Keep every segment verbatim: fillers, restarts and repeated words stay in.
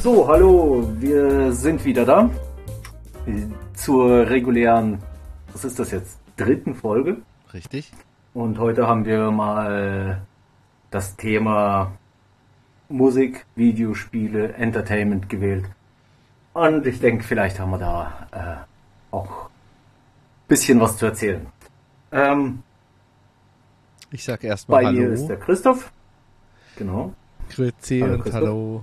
So, hallo, wir sind wieder da zur regulären, was ist das jetzt, dritten Folge. Richtig. Und heute haben wir mal das Thema Musik, Videospiele, Entertainment gewählt. Und ich denke, vielleicht haben wir da äh, auch ein bisschen was zu erzählen. Ähm, ich sag erstmal Bei Hallo. mir ist der Christoph. Genau. Grüezi Hallo, und Christoph. Hallo.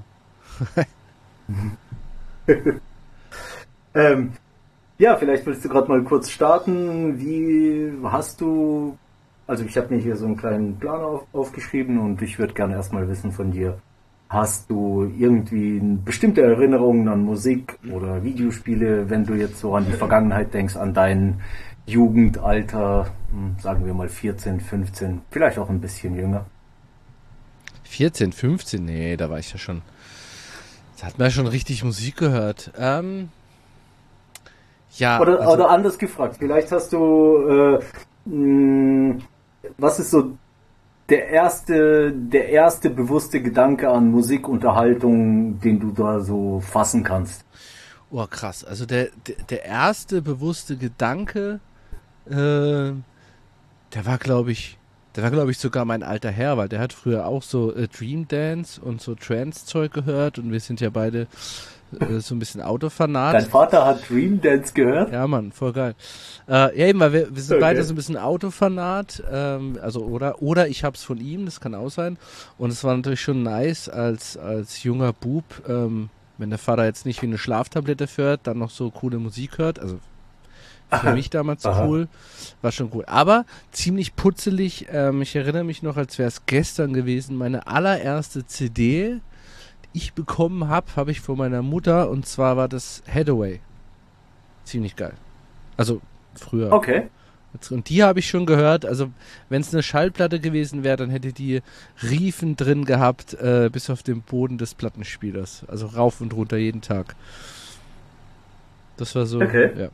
ähm, ja, vielleicht willst du gerade mal kurz starten. Wie hast du, also ich habe mir hier so einen kleinen Plan auf, aufgeschrieben und ich würde gerne erstmal wissen von dir, hast du irgendwie bestimmte Erinnerungen an Musik oder Videospiele, wenn du jetzt so an die Vergangenheit denkst, an dein Jugendalter, sagen wir mal vierzehn, fünfzehn, vielleicht auch ein bisschen jünger? vierzehn, fünfzehn? Nee, da war ich ja schon. Da hat man ja schon richtig Musik gehört. Ähm, ja. Oder, also, oder anders gefragt, vielleicht hast du, äh, mh, was ist so der erste, der erste bewusste Gedanke an Musikunterhaltung, den du da so fassen kannst? Oh, krass. Also der, der, der erste bewusste Gedanke, äh, der war, glaube ich, der war, glaube ich, sogar mein alter Herr, weil der hat früher auch so äh, Dream Dance und so Trance-Zeug gehört und wir sind ja beide äh, so ein bisschen Autofanat. Dein Vater hat Dream Dance gehört? Ja, Mann, voll geil. Äh, ja, eben, weil wir, wir sind Okay. beide so ein bisschen Autofanat, ähm, also oder oder ich hab's von ihm, das kann auch sein. Und es war natürlich schon nice als als junger Bub, ähm, wenn der Vater jetzt nicht wie eine Schlaftablette fährt, dann noch so coole Musik hört. Also für mich damals Aha. cool, war schon cool. Aber ziemlich putzelig. Ähm, ich erinnere mich noch, als wäre es gestern gewesen. Meine allererste C D, die ich bekommen habe, habe ich von meiner Mutter und zwar war das Hathaway. Ziemlich geil. Also früher. Okay. Und die habe ich schon gehört. Also wenn es eine Schallplatte gewesen wäre, dann hätte die Riefen drin gehabt, äh, bis auf den Boden des Plattenspielers. Also rauf und runter jeden Tag. Das war so, Okay. ja.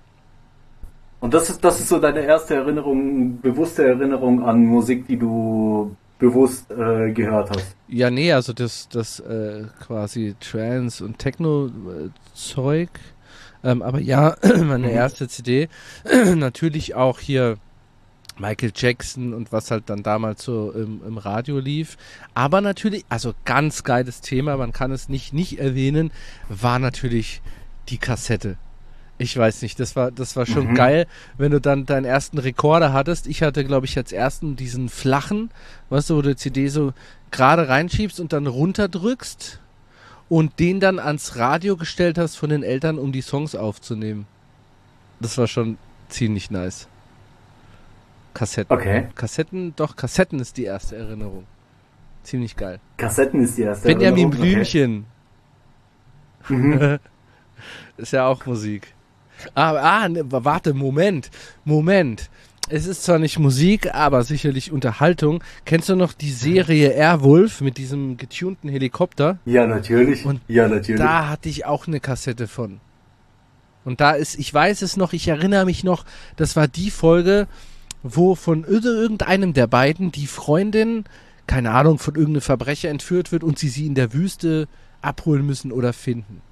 Und das ist, das ist so deine erste Erinnerung, bewusste Erinnerung an Musik, die du bewusst äh, gehört hast. Ja, nee, also das, das äh, quasi Trance- und Techno-Zeug. Ähm, aber ja, meine Mhm. erste C D, natürlich auch hier Michael Jackson und was halt dann damals so im, im Radio lief. Aber natürlich, also ganz geiles Thema, man kann es nicht nicht erwähnen, war natürlich die Kassette. Ich weiß nicht, das war das war schon Mhm. geil, wenn du dann deinen ersten Rekorder hattest. Ich hatte, glaube ich, als ersten diesen flachen, weißt du, wo du die C D so gerade reinschiebst und dann runterdrückst und den dann ans Radio gestellt hast von den Eltern, um die Songs aufzunehmen. Das war schon ziemlich nice. Kassetten. Okay. Kassetten, doch, Kassetten ist die erste Erinnerung. Ziemlich geil. Kassetten ist die erste Benjamin Erinnerung. Blümchen. Okay. Mhm. Ist ja auch Musik. Aber, ah, ne, warte, Moment, Moment. Es ist zwar nicht Musik, aber sicherlich Unterhaltung. Kennst du noch die Serie Airwolf mit diesem getunten Helikopter? Ja, natürlich. Und ja, natürlich. Da hatte ich auch eine Kassette von. Und da ist, ich weiß es noch, ich erinnere mich noch, das war die Folge, wo von irgendeinem der beiden die Freundin, keine Ahnung, von irgendeinem Verbrecher entführt wird und sie sie in der Wüste abholen müssen oder finden.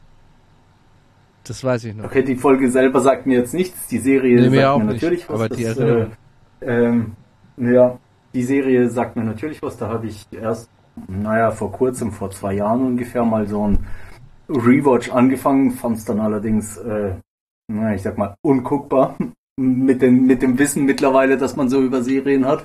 Das weiß ich noch. Okay, die Folge selber sagt mir jetzt nichts. Die Serie Nee, sagt mir mir auch natürlich nicht, was. aber das, die Erinnerung. Äh, ähm, ja, die Serie sagt mir natürlich was. Da habe ich erst, naja, vor kurzem, vor zwei Jahren ungefähr mal so ein Rewatch angefangen, fand es dann allerdings, äh, naja, ich sag mal, unguckbar. Mit dem, mit dem Wissen mittlerweile, dass man so über Serien hat.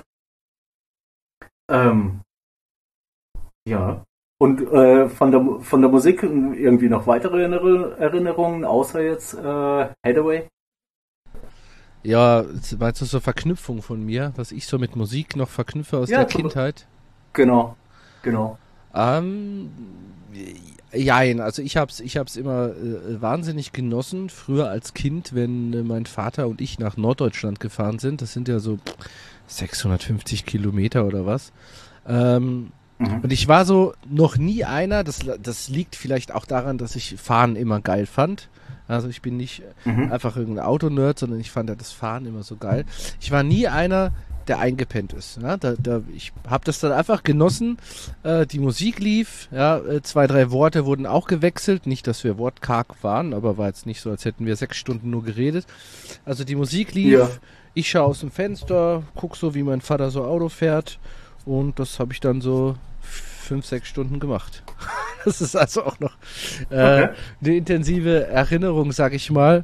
Ähm, ja. Und äh, von der von der Musik irgendwie noch weitere Erinner- Erinnerungen, außer jetzt äh, Hathaway? Ja, meinst du so Verknüpfung von mir, was ich so mit Musik noch verknüpfe aus Ja, der zum- Kindheit? Genau, genau. Ähm, jein, also ich hab's, ich hab's immer äh, wahnsinnig genossen, früher als Kind, wenn äh, mein Vater und ich nach Norddeutschland gefahren sind. Das sind ja so sechshundertfünfzig Kilometer oder was. Ähm, Mhm. und ich war so noch nie einer, das, das liegt vielleicht auch daran, dass ich Fahren immer geil fand. Also ich bin nicht Mhm. einfach irgendein Autonerd, sondern ich fand ja das Fahren immer so geil. Ich war nie einer, der eingepennt ist. Ja? Da, da, ich habe das dann einfach genossen. Äh, die Musik lief, ja, äh, zwei, drei Worte wurden auch gewechselt. Nicht, dass wir wortkarg waren, aber war jetzt nicht so, als hätten wir sechs Stunden nur geredet. Also die Musik lief, ja. Ich schaue aus dem Fenster, gucke so, wie mein Vater so Auto fährt und das habe ich dann so fünf, sechs Stunden gemacht. Das ist also auch noch äh, okay. eine intensive Erinnerung, sag ich mal.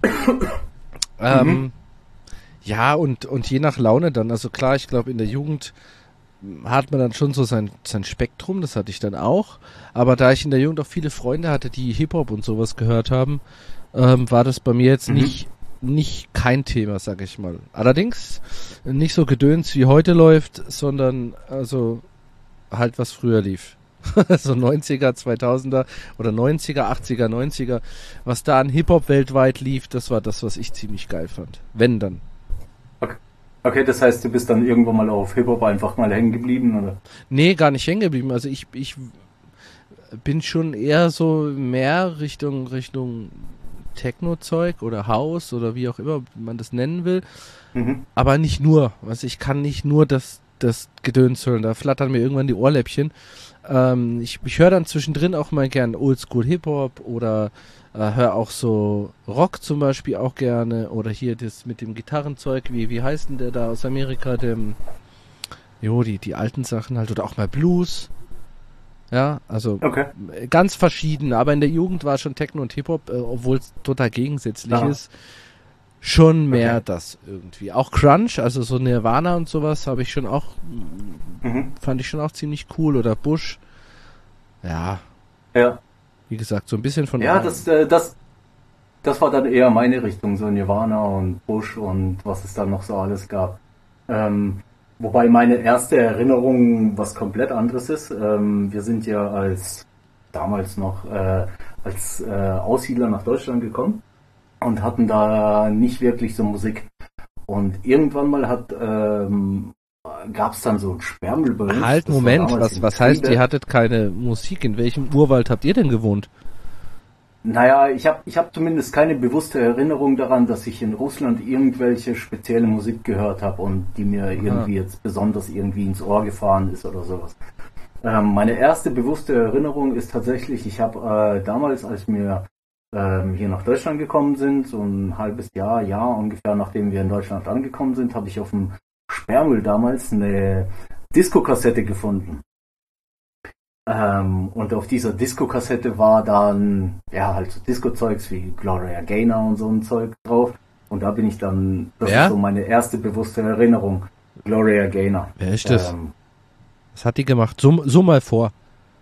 ähm, mhm. Ja, und, und je nach Laune dann. Also klar, ich glaube, in der Jugend hat man dann schon so sein, sein Spektrum, das hatte ich dann auch. Aber da ich in der Jugend auch viele Freunde hatte, die Hip-Hop und sowas gehört haben, ähm, war das bei mir jetzt mhm. nicht nicht kein Thema, sag ich mal. Allerdings nicht so gedöns wie heute läuft, sondern also halt was früher lief. So neunziger, zweitausender oder neunziger, achtziger, neunziger. Was da an Hip-Hop weltweit lief, das war das, was ich ziemlich geil fand. Wenn dann. Okay. Okay, das heißt, du bist dann irgendwann mal auf Hip-Hop einfach mal hängen geblieben, oder? Nee, gar nicht hängen geblieben. Also ich, ich bin schon eher so mehr Richtung, Richtung Techno-Zeug oder House oder wie auch immer man das nennen will. Mhm. Aber nicht nur. Also ich kann nicht nur das, das Gedöns hören. Da flattern mir irgendwann die Ohrläppchen. Ähm, ich ich höre dann zwischendrin auch mal gern Oldschool Hip-Hop oder äh, höre auch so Rock zum Beispiel auch gerne. Oder hier das mit dem Gitarrenzeug. Wie, wie heißt denn der da aus Amerika? Dem, jo, die, die alten Sachen halt. Oder auch mal Blues. Ja, also okay. Ganz verschieden, aber in der Jugend war schon Techno und Hip-Hop, äh, obwohl es total gegensätzlich Aha. ist, schon mehr okay. das irgendwie. Auch Crunch, also so Nirvana und sowas, habe ich schon auch, mhm. fand ich schon auch ziemlich cool. Oder Bush. Ja. Ja. Wie gesagt, so ein bisschen von... Ja, das, äh, das, das war dann eher meine Richtung, so Nirvana und Bush und was es dann noch so alles gab. Ähm, Wobei meine erste Erinnerung was komplett anderes ist. Ähm, wir sind ja als damals noch äh, als äh, Aussiedler nach Deutschland gekommen und hatten da nicht wirklich so Musik. Und irgendwann mal hat ähm, gab es dann so ein Sperrmüll bei uns. Halt, Moment, was, was heißt, ihr hattet keine Musik? In welchem Urwald habt ihr denn gewohnt? Naja, ich habe ich hab zumindest keine bewusste Erinnerung daran, dass ich in Russland irgendwelche spezielle Musik gehört habe und die mir Aha. irgendwie jetzt besonders irgendwie ins Ohr gefahren ist oder sowas. Ähm, meine erste bewusste Erinnerung ist tatsächlich, ich habe äh, damals, als wir ähm, hier nach Deutschland gekommen sind, so ein halbes Jahr, Jahr ungefähr nachdem wir in Deutschland angekommen sind, habe ich auf dem Sperrmüll damals eine Disco-Kassette gefunden. Ähm, und auf dieser Disco-Kassette war dann, ja, halt so Disco-Zeugs wie Gloria Gaynor und so ein Zeug drauf. Und da bin ich dann, das Wer? ist so meine erste bewusste Erinnerung. Gloria Gaynor. Wer ist das? Ähm, Was hat die gemacht? So, so mal vor.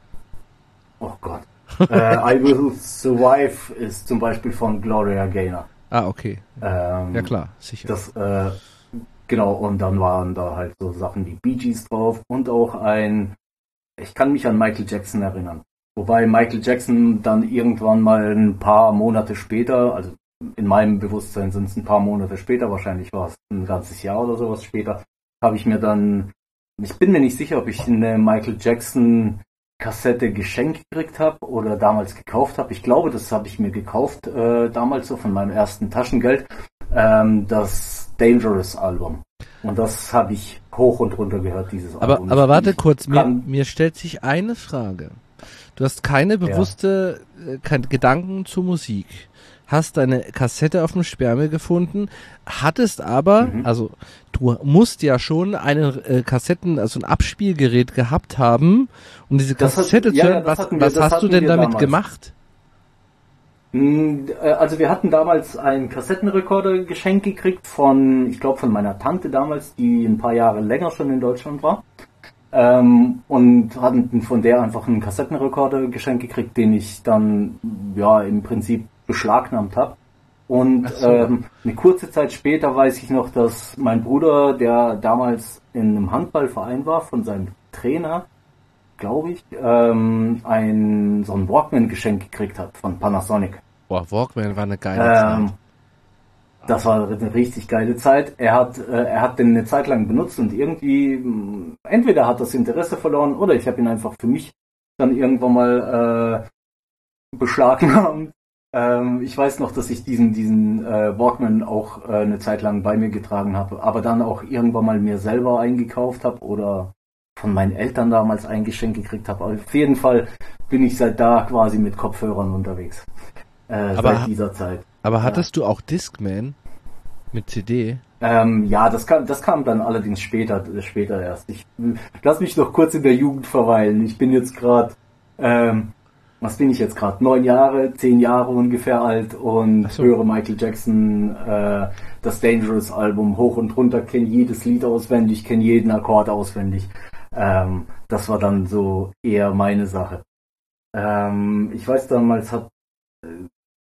Oh Gott. äh, I Will Survive ist zum Beispiel von Gloria Gaynor. Ah, okay. Ähm, ja klar, sicher. Das, äh, genau, und dann waren da halt so Sachen wie Bee Gees drauf und auch ein Ich kann mich an Michael Jackson erinnern. Wobei Michael Jackson dann irgendwann mal ein paar Monate später, also in meinem Bewusstsein sind es ein paar Monate später, wahrscheinlich war es ein ganzes Jahr oder sowas später, habe ich mir dann, ich bin mir nicht sicher, ob ich eine Michael Jackson Kassette geschenkt gekriegt habe oder damals gekauft habe. Ich glaube, das habe ich mir gekauft, äh, damals so von meinem ersten Taschengeld, ähm, das Dangerous Album. Und das habe ich hoch und runter gehört, dieses aber, Album. Aber warte kurz, mir, mir stellt sich eine Frage. Du hast keine bewusste, ja. äh, keine Gedanken zur Musik. Hast deine Kassette auf dem Sperrmüll gefunden, hattest aber, mhm. also du musst ja schon eine äh, Kassetten, also ein Abspielgerät gehabt haben, um diese Kassette hat, zu hören. Ja, ja, was wir, was hast du denn damit damals. gemacht? Also wir hatten damals einen Kassettenrekorder geschenkt gekriegt von, ich glaube von meiner Tante damals, die ein paar Jahre länger schon in Deutschland war. Ähm, und hatten von der einfach einen Kassettenrekorder geschenkt gekriegt, den ich dann ja im Prinzip beschlagnahmt habe. Und so. ähm, eine kurze Zeit später weiß ich noch, dass mein Bruder, der damals in einem Handballverein war, von seinem Trainer, glaube ich, ähm, ein so ein Walkman geschenkt gekriegt hat von Panasonic. Boah, Walkman war eine geile ähm, Zeit. Das war eine richtig geile Zeit. Er hat, äh, er hat den eine Zeit lang benutzt und irgendwie, mh, entweder hat das Interesse verloren oder ich habe ihn einfach für mich dann irgendwann mal äh, beschlagnahmt. Ähm, ich weiß noch, dass ich diesen, diesen äh, Walkman auch äh, eine Zeit lang bei mir getragen habe, aber dann auch irgendwann mal mir selber eingekauft habe oder von meinen Eltern damals eingeschenkt gekriegt habe. Auf jeden Fall bin ich seit da quasi mit Kopfhörern unterwegs. Äh, aber, seit dieser Zeit. Aber hattest ja. du auch Discman mit C D? Ähm, ja, das kam, das kam dann allerdings später, später erst. Ich lass mich noch kurz in der Jugend verweilen. Ich bin jetzt gerade, ähm, was bin ich jetzt gerade? Neun Jahre, zehn Jahre ungefähr alt und so. Höre Michael Jackson, äh, das Dangerous Album hoch und runter, kenne jedes Lied auswendig, kenne jeden Akkord auswendig. Ähm, das war dann so eher meine Sache. Ähm, ich weiß, damals hat äh,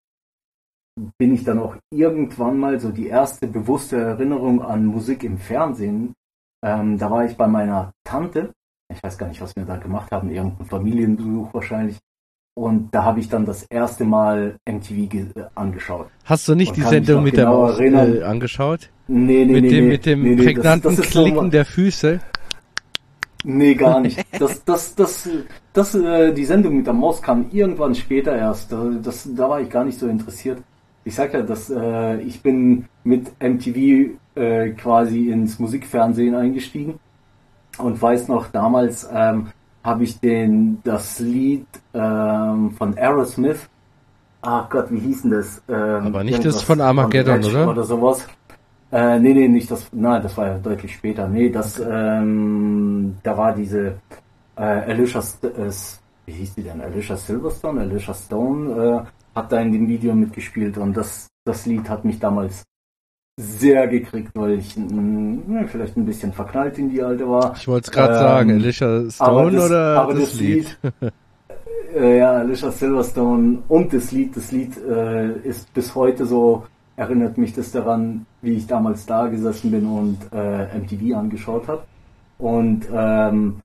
bin ich dann auch irgendwann mal so die erste bewusste Erinnerung an Musik im Fernsehen. Ähm, da war ich bei meiner Tante. Ich weiß gar nicht, was wir da gemacht haben. Irgendein Familienbesuch wahrscheinlich. Und da habe ich dann das erste Mal M T V ge- angeschaut. Hast du nicht Und die Sendung mit der Maus äh, angeschaut? Nee, nee, mit nee. Dem, nee, mit dem nee, prägnanten das, das Klicken so, der Füße? Nee, gar nicht. Das, das, das, das, äh, die Sendung mit der Maus kam irgendwann später erst. Das, da war ich gar nicht so interessiert. Ich sag ja, dass äh, ich bin mit M T V äh, quasi ins Musikfernsehen eingestiegen und weiß noch, damals ähm, habe ich den das Lied ähm, von Aerosmith, ach Gott, wie hieß denn das? Ähm, Aber nicht das von Armageddon, von oder? Oder sowas. Äh, nee, nee, nicht das, nein, das war ja deutlich später. Nee, das, okay. ähm, da war diese äh, Alicia, äh, wie hieß die denn? Alicia Silverstone, Alicia Stone, äh, hat da in dem Video mitgespielt und das, das Lied hat mich damals sehr gekriegt, weil ich mh, vielleicht ein bisschen verknallt in die alte war. Ich wollte es gerade ähm, sagen, Alicia Stone das, oder aber das, das Lied? Lied äh, ja, Alicia Silverstone und das Lied, das Lied äh, ist bis heute so, erinnert mich das daran, wie ich damals da gesessen bin und äh, M T V angeschaut habe. Und ähm,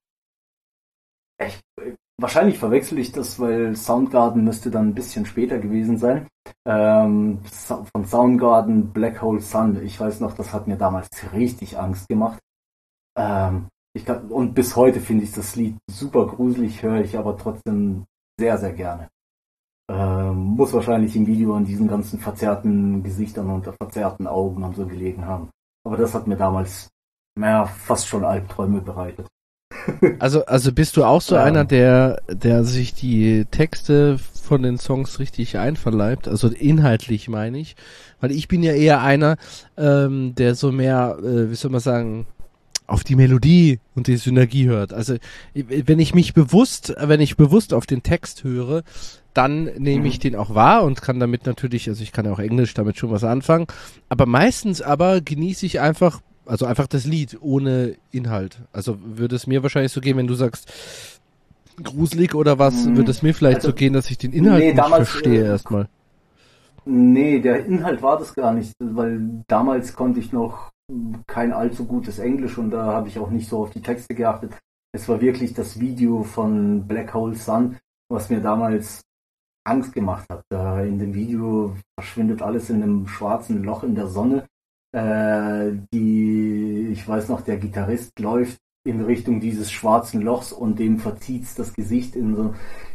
ich, wahrscheinlich verwechsel ich das, weil Soundgarden müsste dann ein bisschen später gewesen sein. Ähm, von Soundgarden, Black Hole Sun. Ich weiß noch, das hat mir damals richtig Angst gemacht. Ähm, ich kann, und bis heute finde ich das Lied super gruselig, höre ich aber trotzdem sehr, sehr gerne. Ähm, muss wahrscheinlich im Video an diesen ganzen verzerrten Gesichtern und verzerrten Augen und so gelegen haben. Aber das hat mir damals naja, fast schon Albträume bereitet. Also, also bist du auch so ja. einer, der, der sich die Texte von den Songs richtig einverleibt? Also inhaltlich meine ich. Weil ich bin ja eher einer, ähm, der so mehr, äh, wie soll man sagen, auf die Melodie und die Synergie hört. Also wenn ich mich bewusst, wenn ich bewusst auf den Text höre, dann nehme ich den auch wahr und kann damit natürlich, also ich kann ja auch Englisch damit schon was anfangen, aber meistens aber genieße ich einfach, also einfach das Lied ohne Inhalt. Also würde es mir wahrscheinlich so gehen, wenn du sagst gruselig oder was, hm. würde es mir vielleicht also, so gehen, dass ich den Inhalt nee, nicht damals, verstehe äh, erstmal. Nee, der Inhalt war das gar nicht, weil damals konnte ich noch kein allzu gutes Englisch und da habe ich auch nicht so auf die Texte geachtet. Es war wirklich das Video von Black Hole Sun, was mir damals Angst gemacht hat. Da in dem Video verschwindet alles in einem schwarzen Loch in der Sonne. Äh, die, ich weiß noch, der Gitarrist läuft in Richtung dieses schwarzen Lochs und dem verzieht das Gesicht in so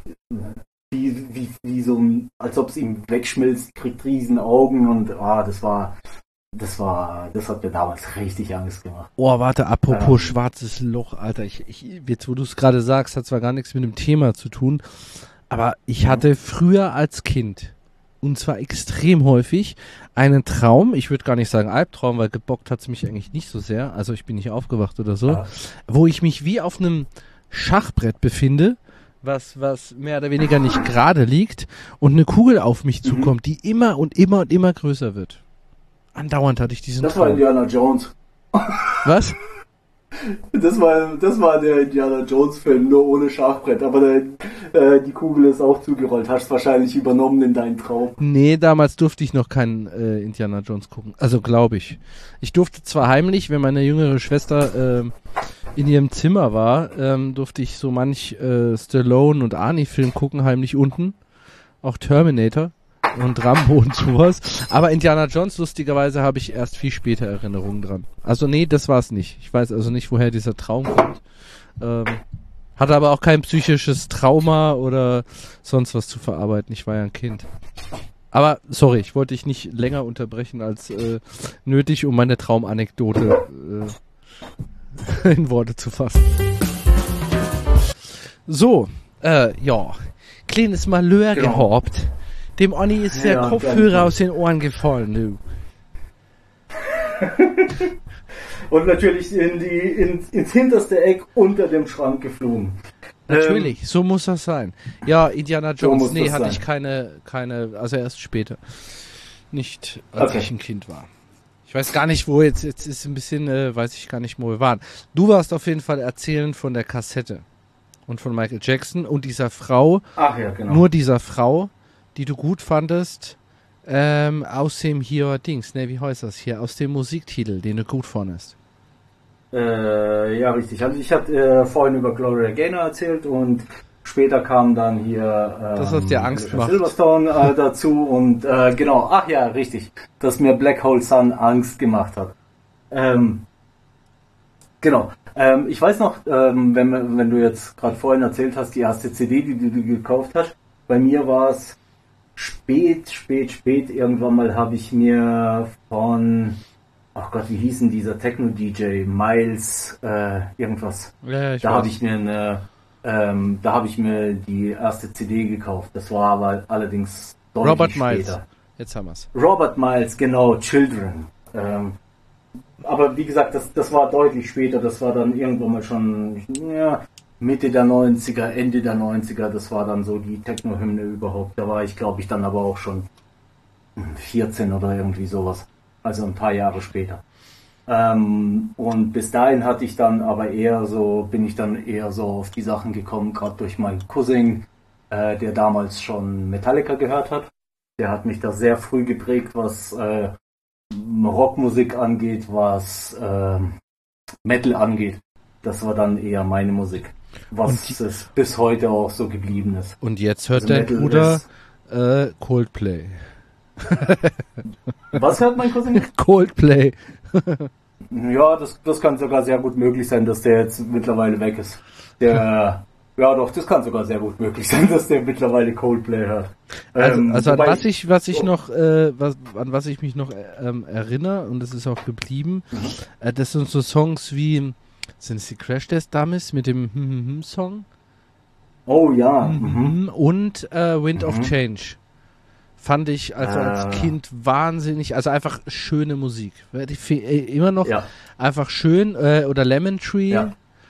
wie, wie, wie so, als ob es ihm wegschmilzt, kriegt riesen Augen und ah, das war Das war, das hat mir damals richtig Angst gemacht. Oh, warte, apropos ähm, schwarzes Loch, Alter, ich, ich, jetzt wo du es gerade sagst, hat zwar gar nichts mit dem Thema zu tun, aber ich hatte früher als Kind, und zwar extrem häufig, einen Traum, ich würde gar nicht sagen Albtraum, weil gebockt hat es mich eigentlich nicht so sehr, also ich bin nicht aufgewacht oder so, ja. wo ich mich wie auf einem Schachbrett befinde, was, was mehr oder weniger nicht gerade liegt und eine Kugel auf mich mhm. zukommt, die immer und immer und immer größer wird. Andauernd hatte ich diesen Das Traum. war Indiana Jones. Was? Das war, das war der Indiana Jones Film, nur ohne Schachbrett. Aber der, äh, die Kugel ist auch zugerollt. Hast wahrscheinlich übernommen in deinen Traum. Nee, damals durfte ich noch keinen äh, Indiana Jones gucken. Also glaube ich. Ich durfte zwar heimlich, wenn meine jüngere Schwester äh, in ihrem Zimmer war, ähm, durfte ich so manch äh, Stallone und Arnie Film gucken, heimlich unten. Auch Terminator. Und Rambo und sowas. Aber Indiana Jones, lustigerweise, habe ich erst viel später Erinnerungen dran. Also nee, das war's nicht. Ich weiß also nicht, woher dieser Traum kommt. Ähm, hatte aber auch kein psychisches Trauma oder sonst was zu verarbeiten. Ich war ja ein Kind. Aber sorry, ich wollte dich nicht länger unterbrechen als äh, nötig, um meine Traumanekdote äh, in Worte zu fassen. So, äh, ja, kleines Malheur Genau. gehabt. Dem Onni ist der Ja, Kopfhörer danke. aus den Ohren gefallen, du. Und natürlich in die, in, ins hinterste Eck unter dem Schrank geflogen. Natürlich, Ähm, so muss das sein. Ja, Indiana so Jones, muss nee, das hatte sein. ich keine, keine, also erst später. Nicht, als Okay. ich ein Kind war. Ich weiß gar nicht, wo jetzt, jetzt ist ein bisschen, äh, weiß ich gar nicht, wo wir waren. Du warst auf jeden Fall erzählen von der Kassette und von Michael Jackson und dieser Frau, Ach ja, genau. nur dieser Frau, die du gut fandest, ähm, aus dem hier Dings, ne, wie heißt das hier, aus dem Musiktitel, den du gut fandest. Äh, ja, richtig. Also ich hatte äh, vorhin über Gloria Gaynor erzählt und später kam dann hier ähm, Das, was dir Angst Alicia macht. Silverstone äh, dazu und äh, genau, ach ja, richtig, dass mir Black Hole Sun Angst gemacht hat. Ähm, genau. Ähm, ich weiß noch, ähm, wenn, wenn du jetzt gerade vorhin erzählt hast, die erste C D, die, die du gekauft hast, bei mir war es spät, spät, spät. Irgendwann mal habe ich mir von, ach Gott, wie hieß denn dieser Techno-D J? Miles, äh, irgendwas. Ja, ich Da weiß. habe ich mir eine, ähm, da habe ich mir die erste C D gekauft. Das war aber allerdings deutlich Robert Miles. später. Jetzt haben wir's. Robert Miles, genau, Children. Ähm, aber wie gesagt, das, das war deutlich später. Das war dann irgendwann mal schon ja, Mitte der neunziger, Ende der neunziger. Das war dann so die Techno-Hymne überhaupt. Da war ich, glaube ich, dann aber auch schon vierzehn oder irgendwie sowas. Also ein paar Jahre später. Ähm, und bis dahin hatte ich dann aber eher so, bin ich dann eher so auf die Sachen gekommen, gerade durch meinen Cousin, äh, der damals schon Metallica gehört hat. Der hat mich da sehr früh geprägt, was äh, Rockmusik angeht, was äh, Metal angeht. Das war dann eher meine Musik. Was Und die- es bis heute auch so geblieben ist. Und jetzt hört Also dein Metal Bruder ist- äh, Coldplay. Was hört mein Cousin? Coldplay. Ja, das, das kann sogar sehr gut möglich sein, dass der jetzt mittlerweile weg ist. Der, ja doch, das kann sogar sehr gut möglich sein, dass der mittlerweile Coldplay hört. Also, Ähm, also an wobei- was ich, was ich oh. noch, äh, was, an was ich mich noch äh, ähm, erinnere, und das ist auch geblieben, Mhm. äh, das sind so Songs wie, sind es die Crash Test Dummies mit dem hm, hm, hm Song? Oh ja. Hm, Mhm. hm, und äh, Wind of Mhm. Change. Fand ich also als Ah. Kind wahnsinnig, also einfach schöne Musik. Werd ich fe- äh, immer noch Ja. einfach schön. Äh, oder Lemon Tree. Ja.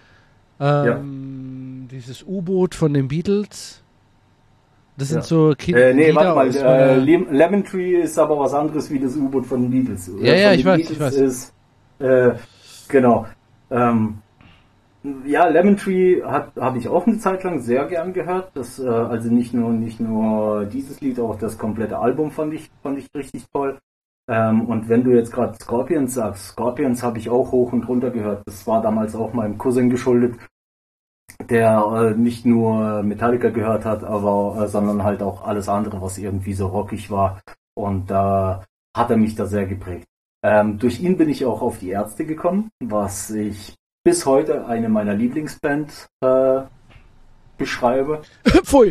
Ähm, Dieses U-Boot von den Beatles. Das sind Ja. so Kind Äh, nee, Lieder warte mal, aus äh, meiner- Lem- Lemon Tree ist aber was anderes wie das U-Boot von den Beatles. Ja, ja, von ich den weiß, ich Beatles weiß. Ist, äh, genau. Ähm, ja, Lemon Tree hat habe ich auch eine Zeit lang sehr gern gehört. Das, äh, also nicht nur nicht nur dieses Lied, auch das komplette Album fand ich fand ich richtig toll. Ähm, und wenn du jetzt gerade Scorpions sagst, Scorpions habe ich auch hoch und runter gehört. Das war damals auch meinem Cousin geschuldet, der äh, nicht nur Metallica gehört hat, aber äh, sondern halt auch alles andere, was irgendwie so rockig war. Und da äh, hat er mich da sehr geprägt. Ähm, durch ihn bin ich auch auf die Ärzte gekommen, was ich bis heute eine meiner Lieblingsbands äh, beschreibe. Pfui.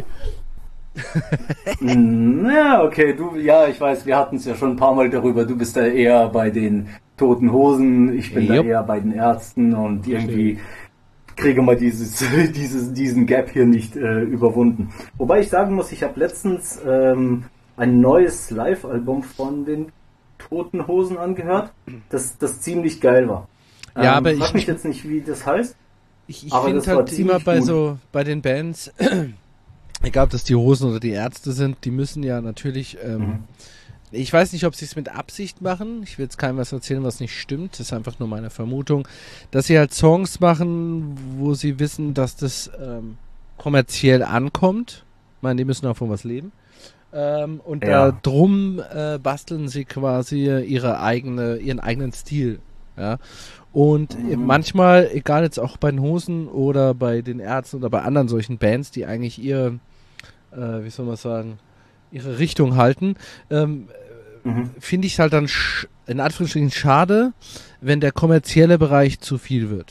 Na, okay, du, ja, ich weiß, wir hatten es ja schon ein paar Mal darüber. Du bist da eher bei den Toten Hosen, ich bin Jupp. da eher bei den Ärzten und irgendwie kriege mal dieses, dieses, diesen Gap hier nicht äh, überwunden. Wobei ich sagen muss, ich habe letztens ähm, ein neues Live-Album von den Toten Hosen angehört, das, das ziemlich geil war. Ja, ähm, aber frag ich- mich jetzt nicht, wie das heißt. Ich, ich Aber finde das war halt ziemlich immer bei gut. so, bei den Bands, egal ob das die Hosen oder die Ärzte sind, die müssen ja natürlich, ähm, Mhm. ich weiß nicht, ob sie es mit Absicht machen, ich will jetzt keinem was erzählen, was nicht stimmt, das ist einfach nur meine Vermutung, dass sie halt Songs machen, wo sie wissen, dass das ähm, kommerziell ankommt. Ich meine, die müssen auch von was leben. Ähm, und Ja. da drum äh, basteln sie quasi ihre eigene, ihren eigenen Stil. Ja. Und äh, Mhm. manchmal, egal jetzt auch bei den Hosen oder bei den Ärzten oder bei anderen solchen Bands, die eigentlich ihr, äh, wie soll man sagen, ihre Richtung halten, ähm, Mhm. finde ich es halt dann sch in Anführungsstrichen schade, wenn der kommerzielle Bereich zu viel wird.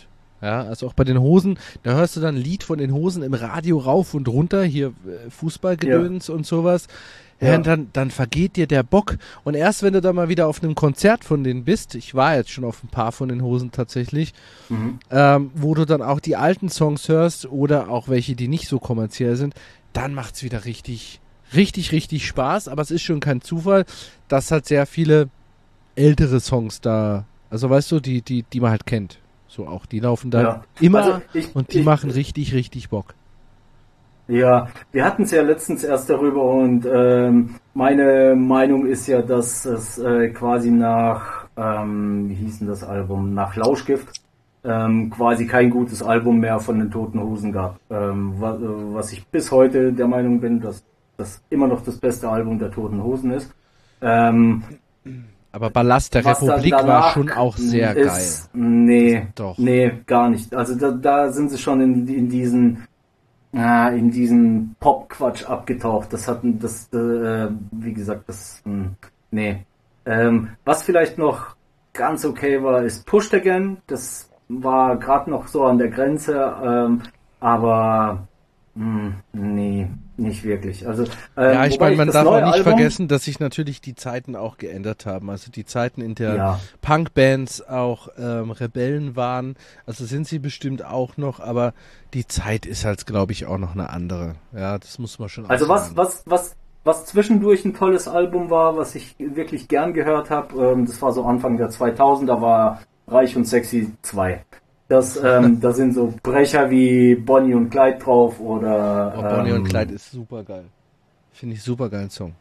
Ja, also auch bei den Hosen, da hörst du dann ein Lied von den Hosen im Radio rauf und runter, hier äh, Fußballgedöns ja. und sowas. Ja. Ja, und dann, dann vergeht dir der Bock. Und erst wenn du da mal wieder auf einem Konzert von denen bist, ich war jetzt schon auf ein paar von den Hosen tatsächlich, mhm. ähm, wo du dann auch die alten Songs hörst oder auch welche, die nicht so kommerziell sind, dann macht's wieder richtig, richtig, richtig Spaß. Aber es ist schon kein Zufall, dass halt sehr viele ältere Songs da, also weißt du, die, die, die man halt kennt. So auch, die laufen da ja. immer also ich, und die ich, machen richtig, richtig Bock. Ja, wir hatten es ja letztens erst darüber und ähm, meine Meinung ist ja, dass es äh, quasi nach, ähm, wie hieß denn das Album, nach Lauschgift ähm, quasi kein gutes Album mehr von den Toten Hosen gab. Ähm, was, was ich bis heute der Meinung bin, dass das immer noch das beste Album der Toten Hosen ist. Ähm, Aber Ballast der Republik war schon auch sehr ist, geil. Nee, Doch. nee, gar nicht. Also da, da sind sie schon in, in diesen Ah, in diesen Pop-Quatsch abgetaucht. Das hatten, das, äh, wie gesagt, das, mh, nee. Ähm, was vielleicht noch ganz okay war, ist Pushed Again. Das war gerade noch so an der Grenze, ähm, aber mh, nee, nicht wirklich. Also, ähm, ja, ich meine, man darf auch nicht Album, vergessen, dass sich natürlich die Zeiten auch geändert haben. Also die Zeiten, in der ja. Punkbands auch ähm, Rebellen waren, also sind sie bestimmt auch noch, aber die Zeit ist halt, glaube ich, auch noch eine andere. Ja, das muss man schon. Also was, was, was, was zwischendurch ein tolles Album war, was ich wirklich gern gehört habe, ähm, das war so Anfang der zweitausender, war Reich und Sexy zwei. Das, ähm, da sind so Brecher wie Bonnie und Clyde drauf oder. Oh, Bonnie ähm, und Clyde ist super geil. Finde ich super geilen Song.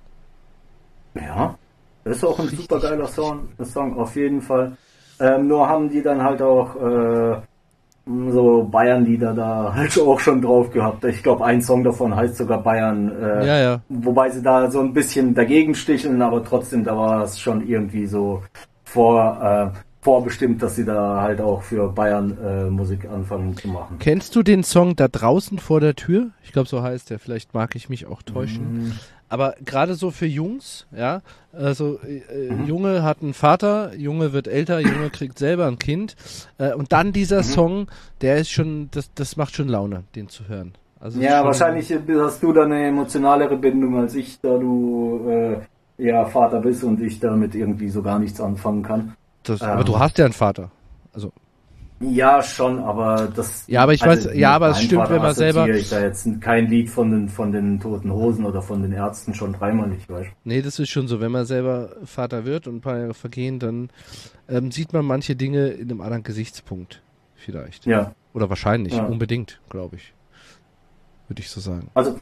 Ja, das ist auch ein super geiler Song, Song, auf jeden Fall. Ähm, nur haben die dann halt auch äh, so Bayern-Lieder da halt auch schon drauf gehabt. Ich glaube, ein Song davon heißt sogar Bayern. Äh, ja, ja. Wobei sie da so ein bisschen dagegen sticheln, aber trotzdem, da war es schon irgendwie so vor. Äh, vorbestimmt, dass sie da halt auch für Bayern äh, Musik anfangen zu machen. Kennst du den Song Da draußen vor der Tür? Ich glaube, so heißt der. Vielleicht mag ich mich auch täuschen. Mm. Aber gerade so für Jungs, ja, also äh, mhm. Junge hat einen Vater, Junge wird älter, Junge kriegt selber ein Kind äh, und dann dieser mhm. Song, der ist schon, das, das macht schon Laune, den zu hören. Also ja, wahrscheinlich hast du da eine emotionalere Bindung als ich, da du äh, ja Vater bist und ich damit irgendwie so gar nichts anfangen kann. Das, ähm, aber du hast ja einen Vater. Also. Ja, schon, aber das. Ja, aber ich also weiß, ja, aber es stimmt, wenn man selber. Ich da jetzt kein Lied von den, von den Toten Hosen oder von den Ärzten schon dreimal nicht, weißt du? Nee, das ist schon so. Wenn man selber Vater wird und ein paar Jahre vergehen, dann ähm, sieht man manche Dinge in einem anderen Gesichtspunkt. Vielleicht. Ja. Oder wahrscheinlich. Ja. Unbedingt, glaube ich. Würde ich so sagen. Also.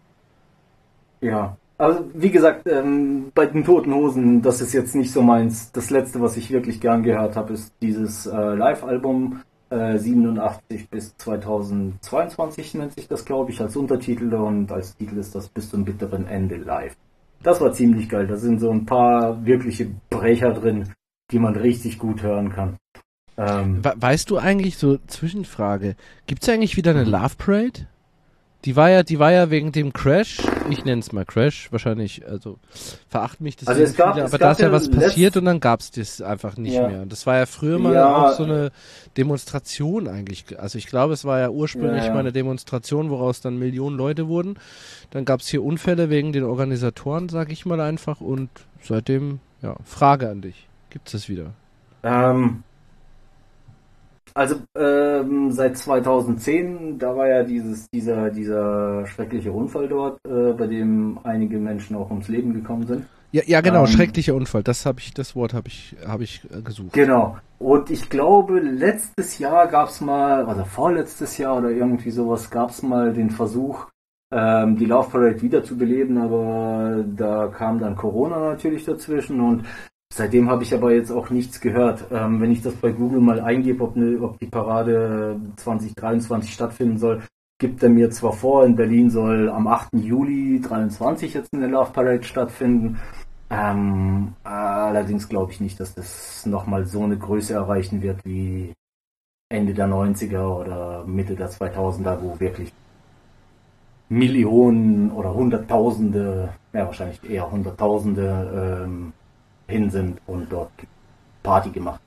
Ja. Also, wie gesagt, ähm, bei den Toten Hosen, das ist jetzt nicht so meins. Das letzte, was ich wirklich gern gehört habe, ist dieses äh, Live-Album äh, siebenundachtzig bis zweitausendzweiundzwanzig nennt sich das, glaube ich, als Untertitel und als Titel ist das Bis zum bitteren Ende live. Das war ziemlich geil. Da sind so ein paar wirkliche Brecher drin, die man richtig gut hören kann. Ähm, weißt du eigentlich, so Zwischenfrage, gibt's eigentlich wieder eine Love Parade? Die war ja, die war ja wegen dem Crash, ich nenne es mal Crash, wahrscheinlich, also verachten mich das also es gab, viele, es aber gab da ist ja was passiert und dann gab es das einfach nicht ja. mehr. Das war ja früher mal ja. auch so eine Demonstration eigentlich. Also ich glaube, es war ja ursprünglich ja. mal eine Demonstration, woraus dann Millionen Leute wurden. Dann gab es hier Unfälle wegen den Organisatoren, sag ich mal einfach, und seitdem, ja, Frage an dich. Gibt es das wieder? Ähm. Also ähm, seit zweitausendzehn, da war ja dieses dieser dieser schreckliche Unfall dort, äh, bei dem einige Menschen auch ums Leben gekommen sind. Ja, ja genau, ähm, schrecklicher Unfall. Das habe ich, das Wort habe ich habe ich äh, gesucht. Genau. Und ich glaube, letztes Jahr gab es mal, oder vorletztes Jahr oder irgendwie sowas, gab es mal den Versuch, ähm, die Love Parade wiederzubeleben, aber da kam dann Corona natürlich dazwischen und seitdem habe ich aber jetzt auch nichts gehört. Ähm, wenn ich das bei Google mal eingebe, ob, ne, ob die Parade zwanzig dreiundzwanzig stattfinden soll, gibt er mir zwar vor, in Berlin soll am achten Juli dreiundzwanzig jetzt eine Love Parade stattfinden. Ähm, allerdings glaube ich nicht, dass das nochmal so eine Größe erreichen wird wie Ende der neunziger oder Mitte der zweitausender, wo wirklich Millionen oder Hunderttausende, ja wahrscheinlich eher Hunderttausende ähm, hin sind und dort Party gemacht haben.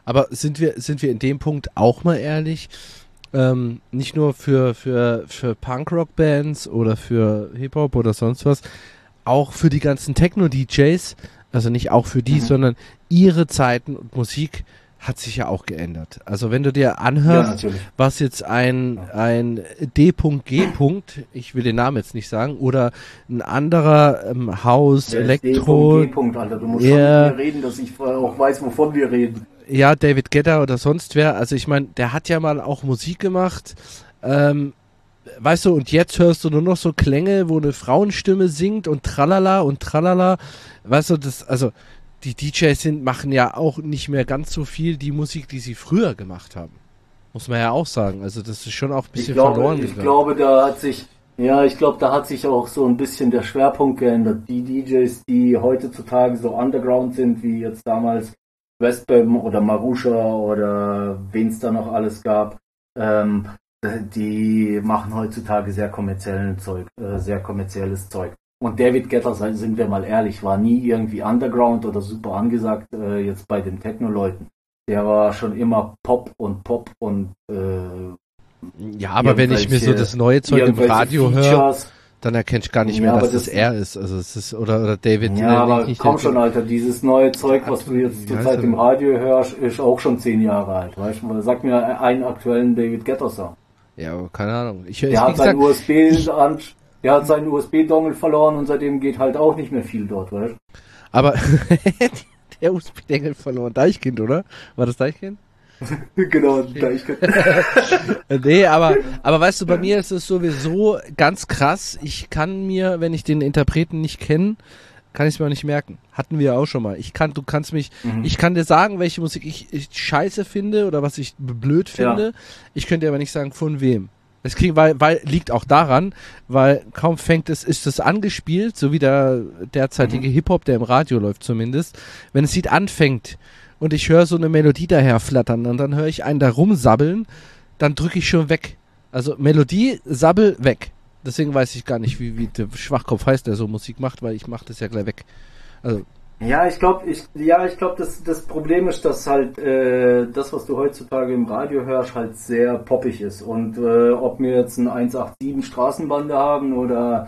Aber sind wir, sind wir in dem Punkt auch mal ehrlich? Ähm, nicht nur für, für, für Punkrock-Bands oder für Hip-Hop oder sonst was, auch für die ganzen Techno-D Js, also nicht auch für die, mhm. sondern ihre Zeiten und Musik hat sich ja auch geändert. Also wenn du dir anhörst, ja, was jetzt ein, ein D G. Ich will den Namen jetzt nicht sagen, oder ein anderer ähm, Haus, der Elektro. D G. Alter, du musst ja, schon mit mir reden, dass ich auch weiß, wovon wir reden. Ja, David Guetta oder sonst wer. Also ich meine, der hat ja mal auch Musik gemacht. Ähm, weißt du, und jetzt hörst du nur noch so Klänge, wo eine Frauenstimme singt und tralala und tralala. Weißt du, das, also die D Js sind, machen ja auch nicht mehr ganz so viel die Musik, die sie früher gemacht haben. Muss man ja auch sagen. Also das ist schon auch ein bisschen ich glaube, verloren ich gegangen. glaube, da hat sich, ja, ich glaube, da hat sich auch so ein bisschen der Schwerpunkt geändert. Die D Js, die heutzutage so underground sind, wie jetzt damals Westbam oder Marusha oder wen es da noch alles gab, ähm, die machen heutzutage sehr kommerziellen Zeug, äh, sehr kommerzielles Zeug. Und David Guetta, sind wir mal ehrlich, war nie irgendwie Underground oder super angesagt, äh, jetzt bei den Techno-Leuten. Der war schon immer Pop und Pop und äh, ja, aber wenn ich mir so das neue Zeug im Radio höre, dann erkenne ich gar nicht mehr, ja, dass das, das er ist. Also es ist oder oder David. Ja, aber nicht, komm schon, Alter, dieses neue Zeug, was du jetzt zurzeit im Radio hörst, ist auch schon zehn Jahre alt. Weißt du? Sag mir einen aktuellen David Guetta-Song. Ja, aber keine Ahnung. Ich, der, ich, hat seinen U S B ich, der hat seinen U S B-Dongle verloren und seitdem geht halt auch nicht mehr viel dort, weißt du? Aber der U S B-Dongle verloren. Deichkind, oder? War das Deichkind? Genau, Deichkind. Nee, aber, aber weißt du, bei mir ist es sowieso ganz krass. Ich kann mir, wenn ich den Interpreten nicht kenne, kann ich es mir auch nicht merken. Hatten wir auch schon mal. Ich kann, du kannst mich, mhm. ich kann dir sagen, welche Musik ich, ich scheiße finde oder was ich blöd finde. Ja. Ich könnte dir aber nicht sagen, von wem. Das kriegen, weil, weil, liegt auch daran, weil kaum fängt es, ist es angespielt, so wie der derzeitige mhm. Hip-Hop, der im Radio läuft zumindest. Wenn das Lied anfängt und ich höre so eine Melodie daher flattern und dann höre ich einen da rumsabbeln, dann drücke ich schon weg. Also Melodie, Sabbel, weg. Deswegen weiß ich gar nicht, wie, wie der Schwachkopf heißt, der so Musik macht, weil ich mache das ja gleich weg. Also ja, ich glaube, ich, ja, ich glaube, das, das Problem ist, dass halt äh, das, was du heutzutage im Radio hörst, halt sehr poppig ist. Und äh, ob wir jetzt ein eins acht sieben Straßenbande haben oder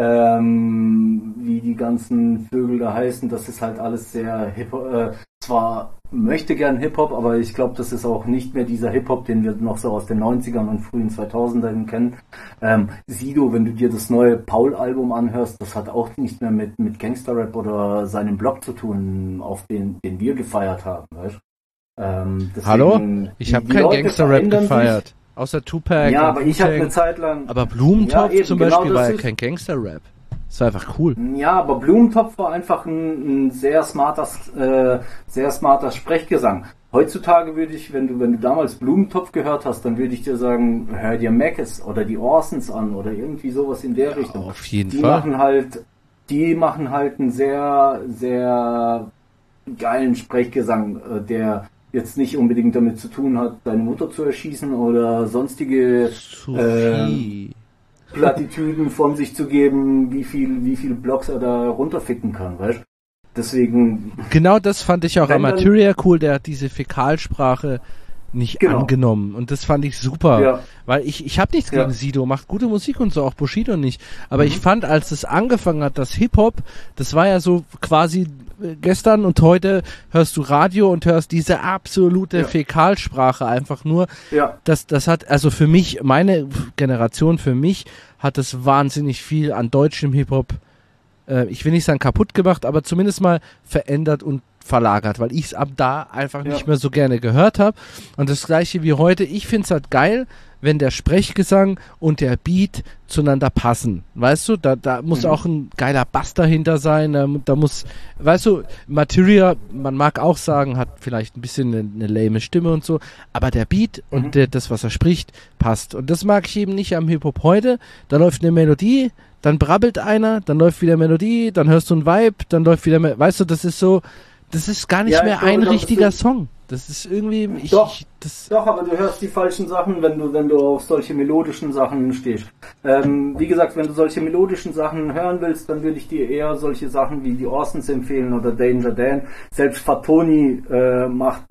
ähm, wie die ganzen Vögel da heißen, das ist halt alles sehr Hip äh, zwar möchte gern Hip-Hop, aber ich glaube, das ist auch nicht mehr dieser Hip-Hop, den wir noch so aus den neunzigern und frühen zweitausendern kennen. Ähm, Sido, wenn du dir das neue Paul-Album anhörst, das hat auch nicht mehr mit, mit Gangster-Rap oder seinem Blog zu tun, auf den, den wir gefeiert haben, weißt? Ähm, deswegen, Hallo? Ich habe kein Gangster-Rap gefeiert. Sich. Außer Tupac. Ja, aber ich habe eine Zeit lang... Aber Blumentopf ja, eben, zum Beispiel genau, war ja kein Gangster-Rap. Das war einfach cool. Ja, aber Blumentopf war einfach ein, ein sehr smarter, äh, sehr smarter Sprechgesang. Heutzutage würde ich, wenn du, wenn du damals Blumentopf gehört hast, dann würde ich dir sagen, hör dir Mackes oder die Orsons an oder irgendwie sowas in der ja, Richtung. Auf jeden die Fall. Machen halt, die machen halt einen sehr, sehr geilen Sprechgesang, äh, der jetzt nicht unbedingt damit zu tun hat, deine Mutter zu erschießen oder sonstige äh, Plattitüden von sich zu geben, wie viel, wie viel Blocks er da runterficken kann, weißt du? Deswegen. Genau das fand ich auch an Materia cool, der hat diese Fäkalsprache nicht genau. angenommen. Und das fand ich super. Ja. Weil ich, ich habe nichts gegen ja. Sido, macht gute Musik und so, auch Bushido nicht. Aber mhm. ich fand, als es angefangen hat, das Hip-Hop, das war ja so quasi gestern und heute hörst du Radio und hörst diese absolute ja. Fäkalsprache einfach nur. Ja. Das, das hat, also für mich, meine Generation, für mich hat es wahnsinnig viel an deutschem Hip-Hop, äh, ich will nicht sagen kaputt gemacht, aber zumindest mal verändert und verlagert, weil ich es ab da einfach ja. nicht mehr so gerne gehört habe. Und das gleiche wie heute, ich finde es halt geil, wenn der Sprechgesang und der Beat zueinander passen. Weißt du, da, da muss mhm. auch ein geiler Bass dahinter sein, da, da muss, weißt du, Materia, man mag auch sagen, hat vielleicht ein bisschen eine, eine lame Stimme und so, aber der Beat mhm. und der, das, was er spricht, passt. Und das mag ich eben nicht am Hip-Hop heute. Da läuft eine Melodie, dann brabbelt einer, dann läuft wieder Melodie, dann hörst du ein Vibe, dann läuft wieder, weißt du, das ist so, das ist gar nicht ja, mehr ein glaube, richtiger Song. Das ist irgendwie... Ich, doch, ich, das doch, aber du hörst die falschen Sachen, wenn du wenn du auf solche melodischen Sachen stehst. Ähm, wie gesagt, wenn du solche melodischen Sachen hören willst, dann würde ich dir eher solche Sachen wie die Orsons empfehlen oder Danger Dan. Selbst Fatoni äh, macht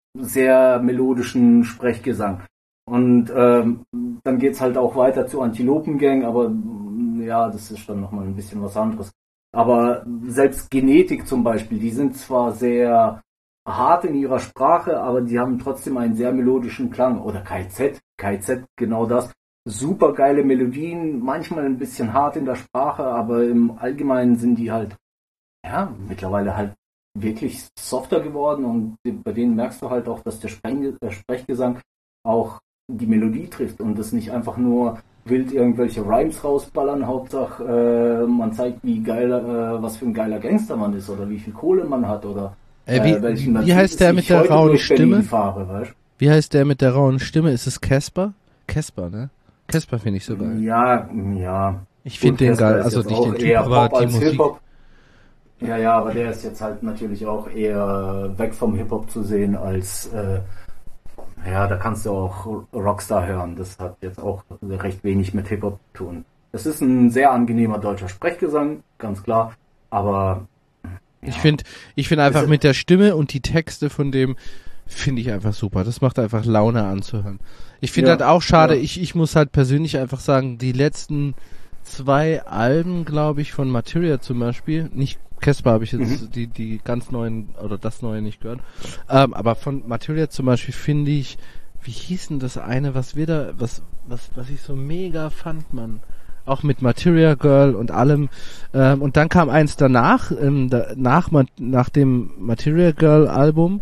sehr melodischen Sprechgesang. Und ähm, dann geht's halt auch weiter zu Antilopengang, aber ja, das ist dann nochmal ein bisschen was anderes. Aber selbst Genetik zum Beispiel, die sind zwar sehr hart in ihrer Sprache, aber die haben trotzdem einen sehr melodischen Klang. Oder K Z, K Z, genau das. Super geile Melodien, manchmal ein bisschen hart in der Sprache, aber im Allgemeinen sind die halt, ja, mittlerweile halt wirklich softer geworden und bei denen merkst du halt auch, dass der Sprechgesang auch die Melodie trifft und das nicht einfach nur wild irgendwelche Rhymes rausballern, Hauptsache äh, man zeigt, wie geil, äh, was für ein geiler Gangster man ist oder wie viel Kohle man hat oder äh, wie, äh, wie, wie heißt der mit der rauen Stimme? Fahre, weißt? Wie heißt der mit der rauen Stimme? Ist es Casper? Casper, ne? Casper finde ich so geil. Ja, ja. Ich finde den geil, also nicht den Typ, aber die Musik. Hip-Hop. Ja, ja, aber der ist jetzt halt natürlich auch eher weg vom Hip-Hop zu sehen als, äh, ja, da kannst du auch Rockstar hören. Das hat jetzt auch recht wenig mit Hip-Hop zu tun. Es ist ein sehr angenehmer deutscher Sprechgesang, ganz klar, aber ja. Ich finde ich finde einfach mit der Stimme und die Texte von dem finde ich einfach super. Das macht einfach Laune anzuhören. Ich finde ja, halt auch schade, ja. ich, ich muss halt persönlich einfach sagen, die letzten zwei Alben, glaube ich, von Materia zum Beispiel, nicht Casper habe ich jetzt mhm. die, die ganz neuen, oder das neue nicht gehört, ähm, aber von Materia zum Beispiel finde ich, wie hieß denn das eine, was wir da, was, was, was ich so mega fand, Mann. Auch mit Materia Girl und allem. Ähm, und dann kam eins danach, ähm, da, nach, nach dem Materia Girl Album.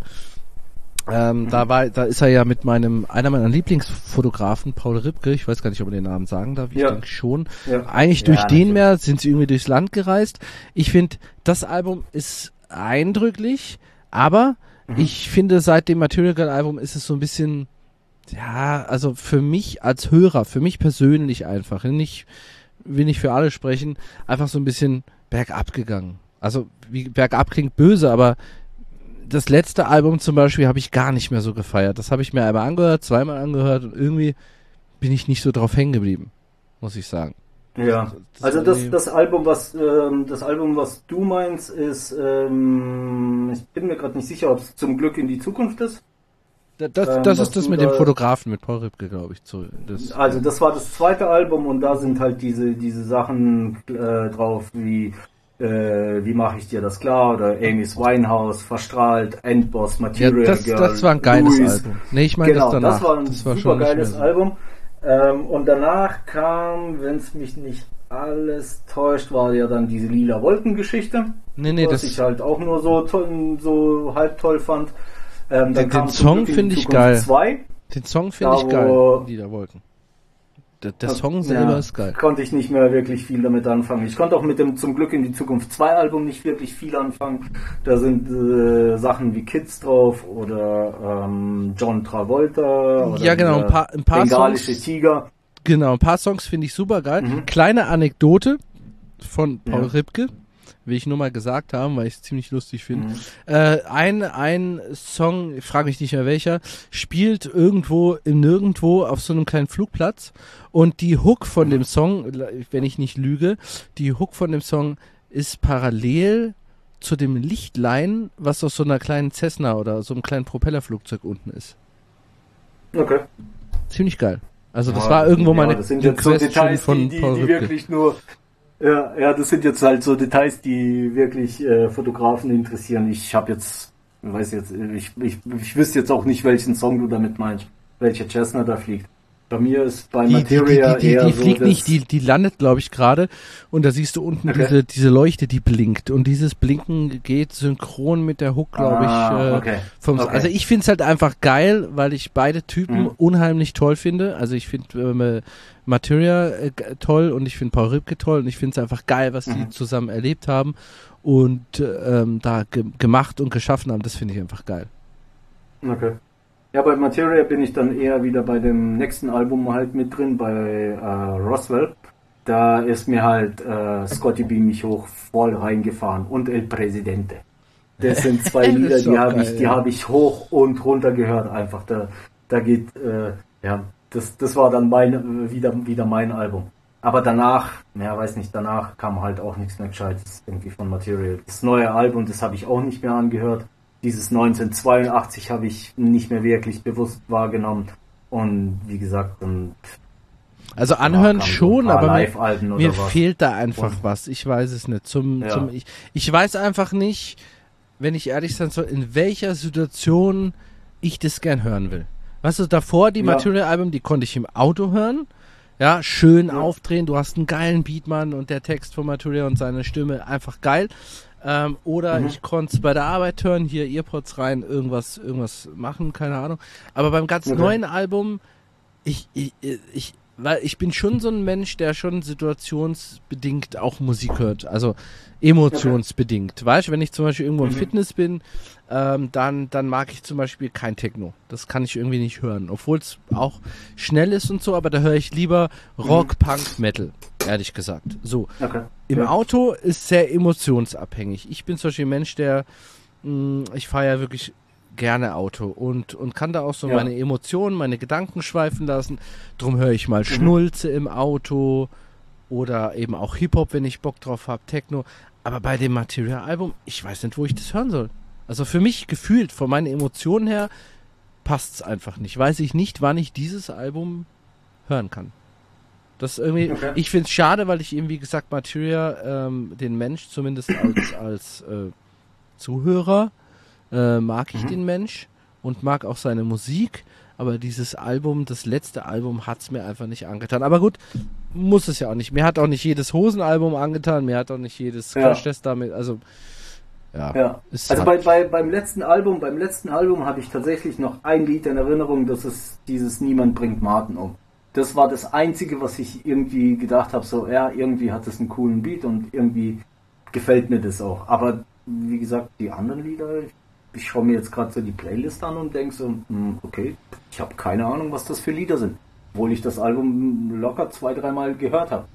Ähm, mhm. da war, da ist er ja mit meinem, einer meiner Lieblingsfotografen, Paul Ripke, ich weiß gar nicht, ob man den Namen sagen darf, ich ja. denke schon. Ja. Eigentlich durch ja, den mehr sind sie irgendwie durchs Land gereist. Ich finde, das Album ist eindrücklich, aber mhm. ich finde, seit dem Material Girl Album ist es so ein bisschen, ja, also für mich als Hörer, für mich persönlich einfach, nicht, will nicht für alle sprechen, einfach so ein bisschen bergab gegangen. Also, wie bergab klingt böse, aber das letzte Album zum Beispiel habe ich gar nicht mehr so gefeiert. Das habe ich mir einmal angehört, zweimal angehört und irgendwie bin ich nicht so drauf hängen geblieben, muss ich sagen. Ja, das also das, das Album, was ähm, das Album, was du meinst, ist, ähm, ich bin mir gerade nicht sicher, ob es zum Glück in die Zukunft ist. Das, das, ähm, das ist das mit da, dem Fotografen, mit Paul Ripke, glaube ich. Zu, das, also das war das zweite Album und da sind halt diese diese Sachen äh, drauf wie Äh, wie mache ich dir das klar? Oder Amy's Winehouse, Verstrahlt, Endboss, Material ja, das, Girl, das war ein geiles Louis. Album. Nee, ich meine genau, das danach. Das war ein das war super geiles so. Album. Ähm, und danach kam, wenn es mich nicht alles täuscht, war ja dann diese Lila Wolken-Geschichte. Nee, nee, was das ich halt auch nur so toll, so halb toll fand. Ähm, dann den, den Song finde ich geil. zwei, den Song finde ich geil. Lila Wolken. Der, der Song selber ja, ist geil. Konnte ich nicht mehr wirklich viel damit anfangen. Ich konnte auch mit dem Zum Glück in die Zukunft zwei Album nicht wirklich viel anfangen. Da sind äh, Sachen wie Kids drauf oder ähm, John Travolta oder ja, genau, ein paar, ein paar Bengalische Songs, Tiger. Genau, ein paar Songs finde ich super geil. Mhm. Kleine Anekdote von Paul ja. Ripke, will ich nur mal gesagt haben, weil ich es ziemlich lustig finde. Mhm. Äh, ein, ein Song, ich frage mich nicht mehr welcher, spielt irgendwo im Nirgendwo auf so einem kleinen Flugplatz und die Hook von dem Song, wenn ich nicht lüge, die Hook von dem Song ist parallel zu dem Lichtlein, was aus so einer kleinen Cessna oder so einem kleinen Propellerflugzeug unten ist. Okay. Ziemlich geil. Also das ja, war irgendwo ja, meine das sind jetzt so Details, von die, die, die wirklich nur Ja, ja, das sind jetzt halt so Details, die wirklich äh, Fotografen interessieren. Ich habe jetzt, weiß jetzt, ich, ich, ich wüsste jetzt auch nicht, welchen Song du damit meinst, welcher Cessna da fliegt. Bei mir ist bei die, Materia die, die, die, eher die so fliegt nicht, die, die landet, glaube ich, gerade und da siehst du unten okay. diese, diese Leuchte, die blinkt und dieses Blinken geht synchron mit der Hook, glaube ah, ich. Äh, okay. vom, okay. Also ich finde es halt einfach geil, weil ich beide Typen mhm. unheimlich toll finde. Also ich finde äh, Materia äh, toll und ich finde Paul Ripke toll und ich finde es einfach geil, was mhm. die zusammen erlebt haben und ähm, da ge- gemacht und geschaffen haben. Das finde ich einfach geil. Okay. Ja, bei Materia bin ich dann eher wieder bei dem nächsten Album halt mit drin, bei äh, Roswell. Da ist mir halt äh, Scotty Beam mich hoch voll reingefahren und El Presidente. Das sind zwei Lieder, die habe ich, die ja. habe ich hoch und runter gehört einfach. Da, da geht, äh, ja, das, das war dann mein, wieder, wieder mein Album. Aber danach, ja, weiß nicht, danach kam halt auch nichts mehr Gescheites irgendwie von Material. Das neue Album, das habe ich auch nicht mehr angehört. dieses neunzehnhundertzweiundachtzig habe ich nicht mehr wirklich bewusst wahrgenommen. Und wie gesagt, dann also anhören schon, aber mir, mir was. fehlt da einfach und, was. Ich weiß es nicht. Zum, ja. zum, ich, ich weiß einfach nicht, wenn ich ehrlich sein soll, in welcher Situation ich das gern hören will. Weißt du, davor die ja. Material-Album, die konnte ich im Auto hören. Ja, schön ja. aufdrehen. Du hast einen geilen Beatmann und der Text von Material und seine Stimme einfach geil. Ähm, oder mhm. ich konnte es bei der Arbeit hören, hier Earpods rein, irgendwas, irgendwas machen, keine Ahnung. Aber beim ganz okay. neuen Album, ich, ich, ich, weil ich bin schon so ein Mensch, der schon situationsbedingt auch Musik hört, also emotionsbedingt. Okay. Weißt du, wenn ich zum Beispiel irgendwo im mhm. Fitness bin, ähm, dann, dann mag ich zum Beispiel kein Techno. Das kann ich irgendwie nicht hören, obwohl es auch schnell ist und so, aber da höre ich lieber Rock, mhm. Punk, Metal, ehrlich gesagt. So. Okay. Im ja. Auto ist sehr emotionsabhängig. Ich bin zum Beispiel ein Mensch, der, mh, ich fahre ja wirklich gerne Auto und, und kann da auch so ja. meine Emotionen, meine Gedanken schweifen lassen. Drum höre ich mal mhm. Schnulze im Auto oder eben auch Hip-Hop, wenn ich Bock drauf habe, Techno. Aber bei dem Material-Album, ich weiß nicht, wo ich das hören soll. Also für mich gefühlt, von meinen Emotionen her, passt es einfach nicht. Weiß ich nicht, wann ich dieses Album hören kann. Das irgendwie, okay. Ich finde es schade, weil ich eben, wie gesagt, Material, ähm, den Mensch zumindest als, als äh, Zuhörer, Äh, mag ich mhm. den Mensch und mag auch seine Musik, aber dieses Album, das letzte Album hat es mir einfach nicht angetan. Aber gut, muss es ja auch nicht. Mir hat auch nicht jedes Hosenalbum angetan, mir hat auch nicht jedes ja. Crash Test damit, also ja. ja. Also bei, bei, beim letzten Album, beim letzten Album habe ich tatsächlich noch ein Lied in Erinnerung, das ist dieses Niemand bringt Martin um. Das war das Einzige, was ich irgendwie gedacht habe, so, ja, irgendwie hat das einen coolen Beat und irgendwie gefällt mir das auch. Aber wie gesagt, die anderen Lieder, ich schaue mir jetzt gerade so die Playlist an und denke so, okay, ich habe keine Ahnung, was das für Lieder sind. Obwohl ich das Album locker zwei, dreimal gehört habe.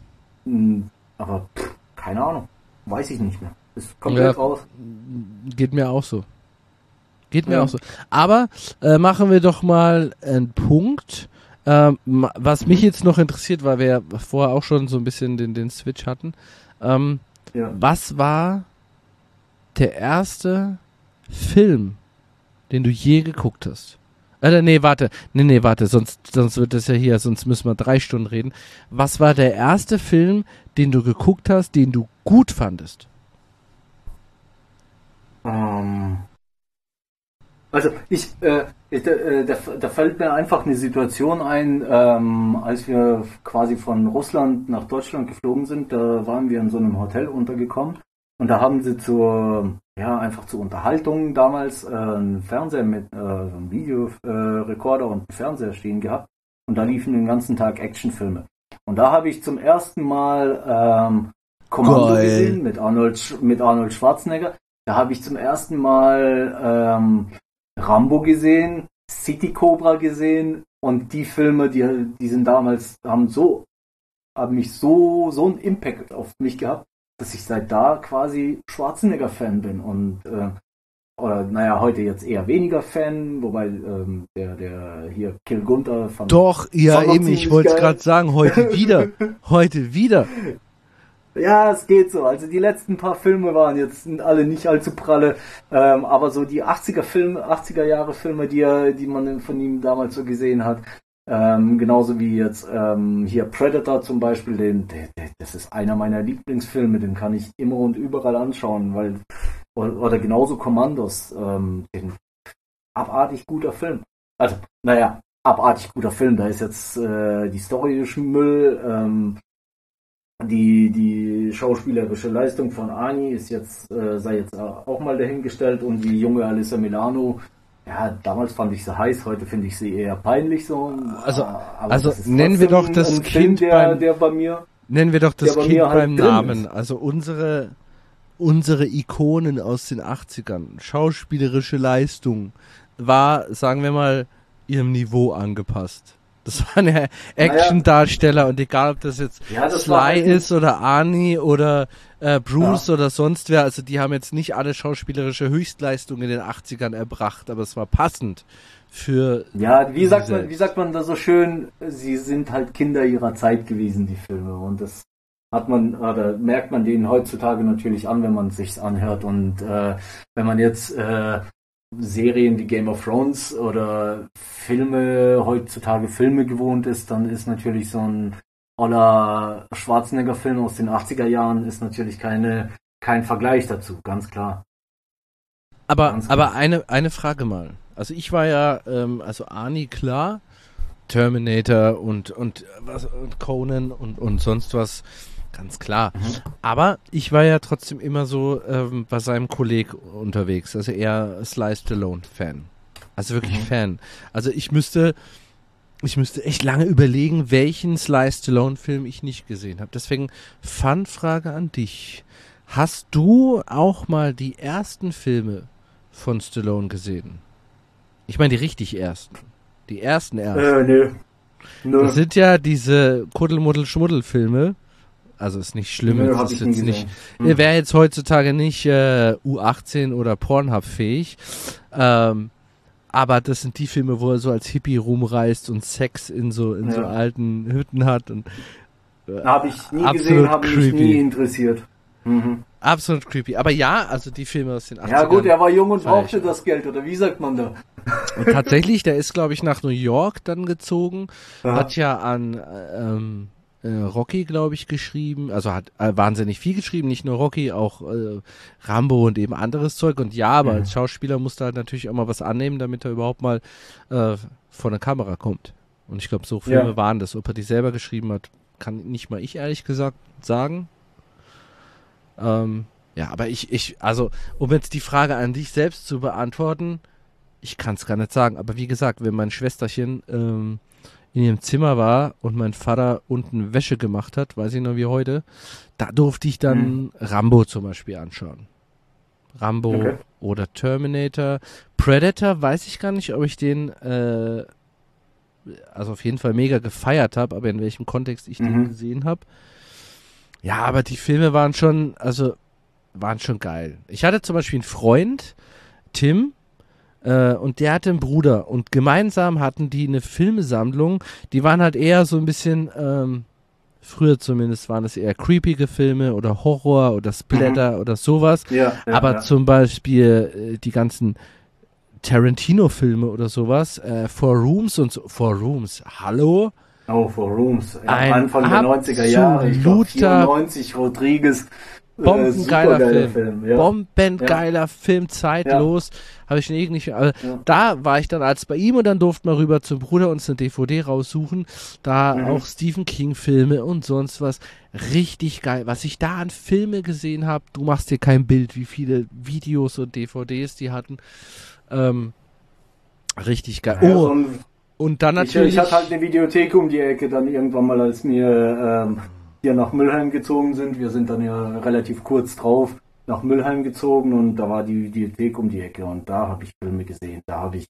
Aber pff, keine Ahnung, weiß ich nicht mehr. Ist komplett ja, raus. Geht mir auch so. Geht mir ja. auch so. Aber äh, machen wir doch mal einen Punkt. Ähm, was mich jetzt noch interessiert, weil wir ja vorher auch schon so ein bisschen den, den Switch hatten. Ähm, ja. Was war der erste Film, den du je geguckt hast? Äh, nee, warte. Nee, nee, warte. Sonst, sonst wird das ja hier, sonst müssen wir drei Stunden reden. Was war der erste Film, den du geguckt hast, den du gut fandest? Um, also, ich, äh, da, da, da fällt mir einfach eine Situation ein, ähm, als wir quasi von Russland nach Deutschland geflogen sind, da waren wir in so einem Hotel untergekommen. Und da haben sie zur, ja, einfach zur Unterhaltung damals äh, einen Fernseher mit äh, einem Videorekorder äh, und einen Fernseher stehen gehabt. Und da liefen den ganzen Tag Actionfilme. Und da habe ich zum ersten Mal ähm, Kommando Geil. gesehen mit Arnold, mit Arnold Schwarzenegger. Da habe ich zum ersten Mal ähm, Rambo gesehen, City Cobra gesehen. Und die Filme, die, die sind damals, haben so, haben mich so, so einen Impact auf mich gehabt, dass ich seit da quasi Schwarzenegger-Fan bin und äh, oder naja, heute jetzt eher weniger Fan, wobei ähm, der, der hier Kill Gunther von Doch, ja eben, ich wollte es gerade sagen, heute wieder, heute wieder. Ja, es geht so. Also die letzten paar Filme waren jetzt alle nicht allzu pralle, ähm, aber so die achtziger Filme, achtziger Jahre Filme, die er, die man von ihm damals so gesehen hat, Ähm, genauso wie jetzt ähm, hier Predator zum Beispiel, den, der, der, das ist einer meiner Lieblingsfilme, den kann ich immer und überall anschauen, weil oder, oder genauso Commandos, ähm, den abartig guter Film. Also, naja, abartig guter Film, da ist jetzt äh, die Story Müll, ähm, die, die schauspielerische Leistung von Ani ist jetzt, äh, sei jetzt auch mal dahingestellt und die junge Alyssa Milano, ja, damals fand ich sie heiß, heute finde ich sie eher peinlich so. Also, also nennen wir doch das Kind Film, der, beim, der bei mir, nennen wir doch das Kind bei beim halt Namen. Also unsere, unsere Ikonen aus den achtzigern, schauspielerische Leistung, war, sagen wir mal, ihrem Niveau angepasst. Das waren ja Action-Darsteller und egal, ob das jetzt ja, das Sly ist oder Arnie oder äh, Bruce ja. oder sonst wer, also die haben jetzt nicht alle schauspielerische Höchstleistung in den achtzigern erbracht, aber es war passend für... Ja, wie sagt man, wie sagt man da so schön, sie sind halt Kinder ihrer Zeit gewesen, die Filme, und das hat man, oder merkt man denen heutzutage natürlich an, wenn man sich's anhört, und äh, wenn man jetzt äh, Serien wie Game of Thrones oder Filme, heutzutage Filme gewohnt ist, dann ist natürlich so ein oller Schwarzenegger-Film aus den achtziger Jahren ist natürlich keine, kein Vergleich dazu, ganz klar. Aber, Ganz aber klar. eine, eine Frage mal. Also ich war ja, ähm, also Arnie, klar, Terminator und, und, was, und Conan und, und sonst was, ganz klar. Mhm. Aber ich war ja trotzdem immer so ähm, bei seinem Kolleg unterwegs, also eher Sly Stallone-Fan. Also wirklich Mhm. Fan. Also ich müsste, ich müsste echt lange überlegen, welchen Sly Stallone-Film ich nicht gesehen habe. Deswegen Fun-Frage an dich. Hast du auch mal die ersten Filme von Stallone gesehen? Ich meine die richtig ersten. Die ersten ersten. Äh, nö. Nö. Das sind ja diese Kuddelmuddel-Schmuddel-Filme. Also ist nicht schlimm. Nö, Jetzt hab ist ich nie jetzt gesehen. nicht. Hm. Wäre jetzt heutzutage nicht äh, U achtzehn oder Pornhub fähig. Ähm, aber das sind die Filme, wo er so als Hippie rumreist und Sex in so in so Ja. alten Hütten hat und äh, Habe ich nie absolut gesehen, habe mich creepy. nie interessiert. Mhm. Absolut creepy. Aber ja, also die Filme aus den achtzigern. Ja gut, er war jung und feier ich brauchte auch. das Geld, oder wie sagt man da? Und tatsächlich, der ist, glaube ich, nach New York dann gezogen, Aha. hat ja an äh, ähm, äh, Rocky, glaube ich, geschrieben, also hat äh, wahnsinnig viel geschrieben, nicht nur Rocky, auch äh, Rambo und eben anderes Zeug. Und ja, aber Mhm. als Schauspieler musste er halt natürlich auch mal was annehmen, damit er überhaupt mal äh, vor eine Kamera kommt. Und ich glaube, so Filme Ja. waren das. Ob er die selber geschrieben hat, kann nicht mal ich ehrlich gesagt sagen. Ähm, ja, aber ich, ich, also, um jetzt die Frage an dich selbst zu beantworten, ich kann es gar nicht sagen, aber wie gesagt, wenn mein Schwesterchen ähm, in ihrem Zimmer war und mein Vater unten Wäsche gemacht hat, weiß ich noch wie heute, da durfte ich dann Mhm. Rambo zum Beispiel anschauen. Rambo Okay. oder Terminator. Predator weiß ich gar nicht, ob ich den äh, also auf jeden Fall mega gefeiert habe, aber in welchem Kontext ich den Mhm. gesehen habe. Ja, aber die Filme waren schon, also waren schon geil. Ich hatte zum Beispiel einen Freund, Tim, äh, und der hatte einen Bruder und gemeinsam hatten die eine Filmesammlung. Die waren halt eher so ein bisschen, ähm, früher zumindest waren es eher creepige Filme oder Horror oder Splatter oder sowas. Ja, ja, aber ja. zum Beispiel äh, die ganzen Tarantino-Filme oder sowas, äh, Four Rooms und so. Four Rooms, hallo? Oh, For Rooms. Ja, Ein Anfang der neunziger Jahre. Ich glaube absoluter vierundneunzig, Rodriguez. Äh, Bombengeiler supergeiler Film. Film. Ja. Bombengeiler Film, zeitlos. Habe ich nie nicht. Also Ja. Da war ich dann als bei ihm und dann durften wir rüber zum Bruder uns eine D V D raussuchen. Da Mhm. auch Stephen King Filme und sonst was. Richtig geil. Was ich da an Filme gesehen habe, du machst dir kein Bild, wie viele Videos und D V Ds die hatten. Ähm, richtig geil. Ja, Oh, so ein, und dann ich, natürlich. ich hatte halt eine Videothek um die Ecke, dann irgendwann mal, als wir ähm, hier nach Mülheim gezogen sind. Wir sind dann ja relativ kurz drauf nach Mülheim gezogen und da war die Videothek um die Ecke und da habe ich Filme gesehen. Da habe ich,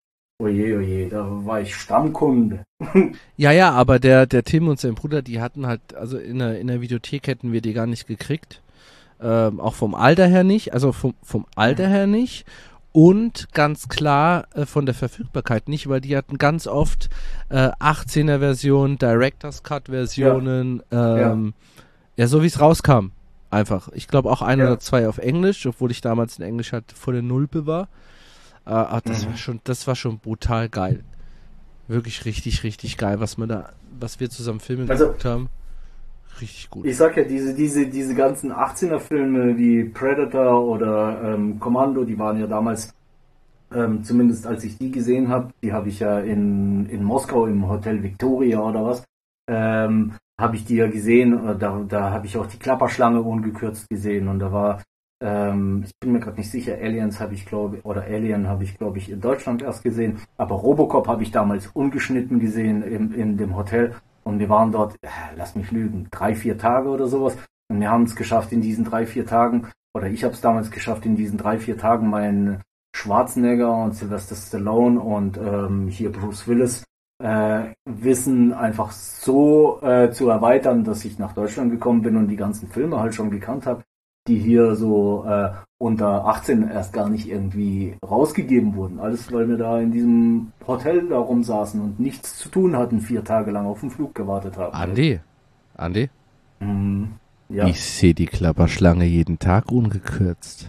oje, oje, da war ich Stammkunde. Ja, ja, aber der, der Tim und sein Bruder, die hatten halt, also in der, in der Videothek hätten wir die gar nicht gekriegt. Ähm, auch vom Alter her nicht, also vom, vom Alter her nicht. Und ganz klar äh, von der Verfügbarkeit nicht, weil die hatten ganz oft äh, achtzehner Versionen, Director's Cut Versionen, ja, ähm, ja so wie es rauskam. Einfach. Ich glaube auch ein Ja. oder zwei auf Englisch, obwohl ich damals in Englisch halt vor der Nulpe war. Äh, aber das Mhm. war schon, das war schon brutal geil. Wirklich richtig, richtig geil, was man da, was wir zusammen Filme Also- geguckt haben. Richtig gut. Ich sag ja, diese, diese, diese ganzen achtzehner Filme wie Predator oder ähm, Commando, die waren ja damals, ähm, zumindest als ich die gesehen habe, die habe ich ja in, in Moskau im Hotel Victoria oder was, ähm, habe ich die ja gesehen, äh, da, da habe ich auch die Klapperschlange ungekürzt gesehen und da war, ähm, ich bin mir gerade nicht sicher, Aliens habe ich glaube, oder Alien habe ich glaube ich in Deutschland erst gesehen, aber Robocop habe ich damals ungeschnitten gesehen im, in dem Hotel. Und wir waren dort, äh, lass mich lügen, drei, vier Tage oder sowas. Und wir haben es geschafft in diesen drei, vier Tagen, oder ich habe es damals geschafft, in diesen drei, vier Tagen meinen Schwarzenegger und Sylvester Stallone und ähm, hier Bruce Willis äh, Wissen einfach so äh, zu erweitern, dass ich nach Deutschland gekommen bin und die ganzen Filme halt schon gekannt habe, die hier so äh, unter achtzehn erst gar nicht irgendwie rausgegeben wurden. Alles, weil wir da in diesem Hotel da rumsaßen und nichts zu tun hatten, vier Tage lang auf den Flug gewartet haben. Andi, Andi, Mhm. Ja. ich sehe die Klapperschlange jeden Tag ungekürzt.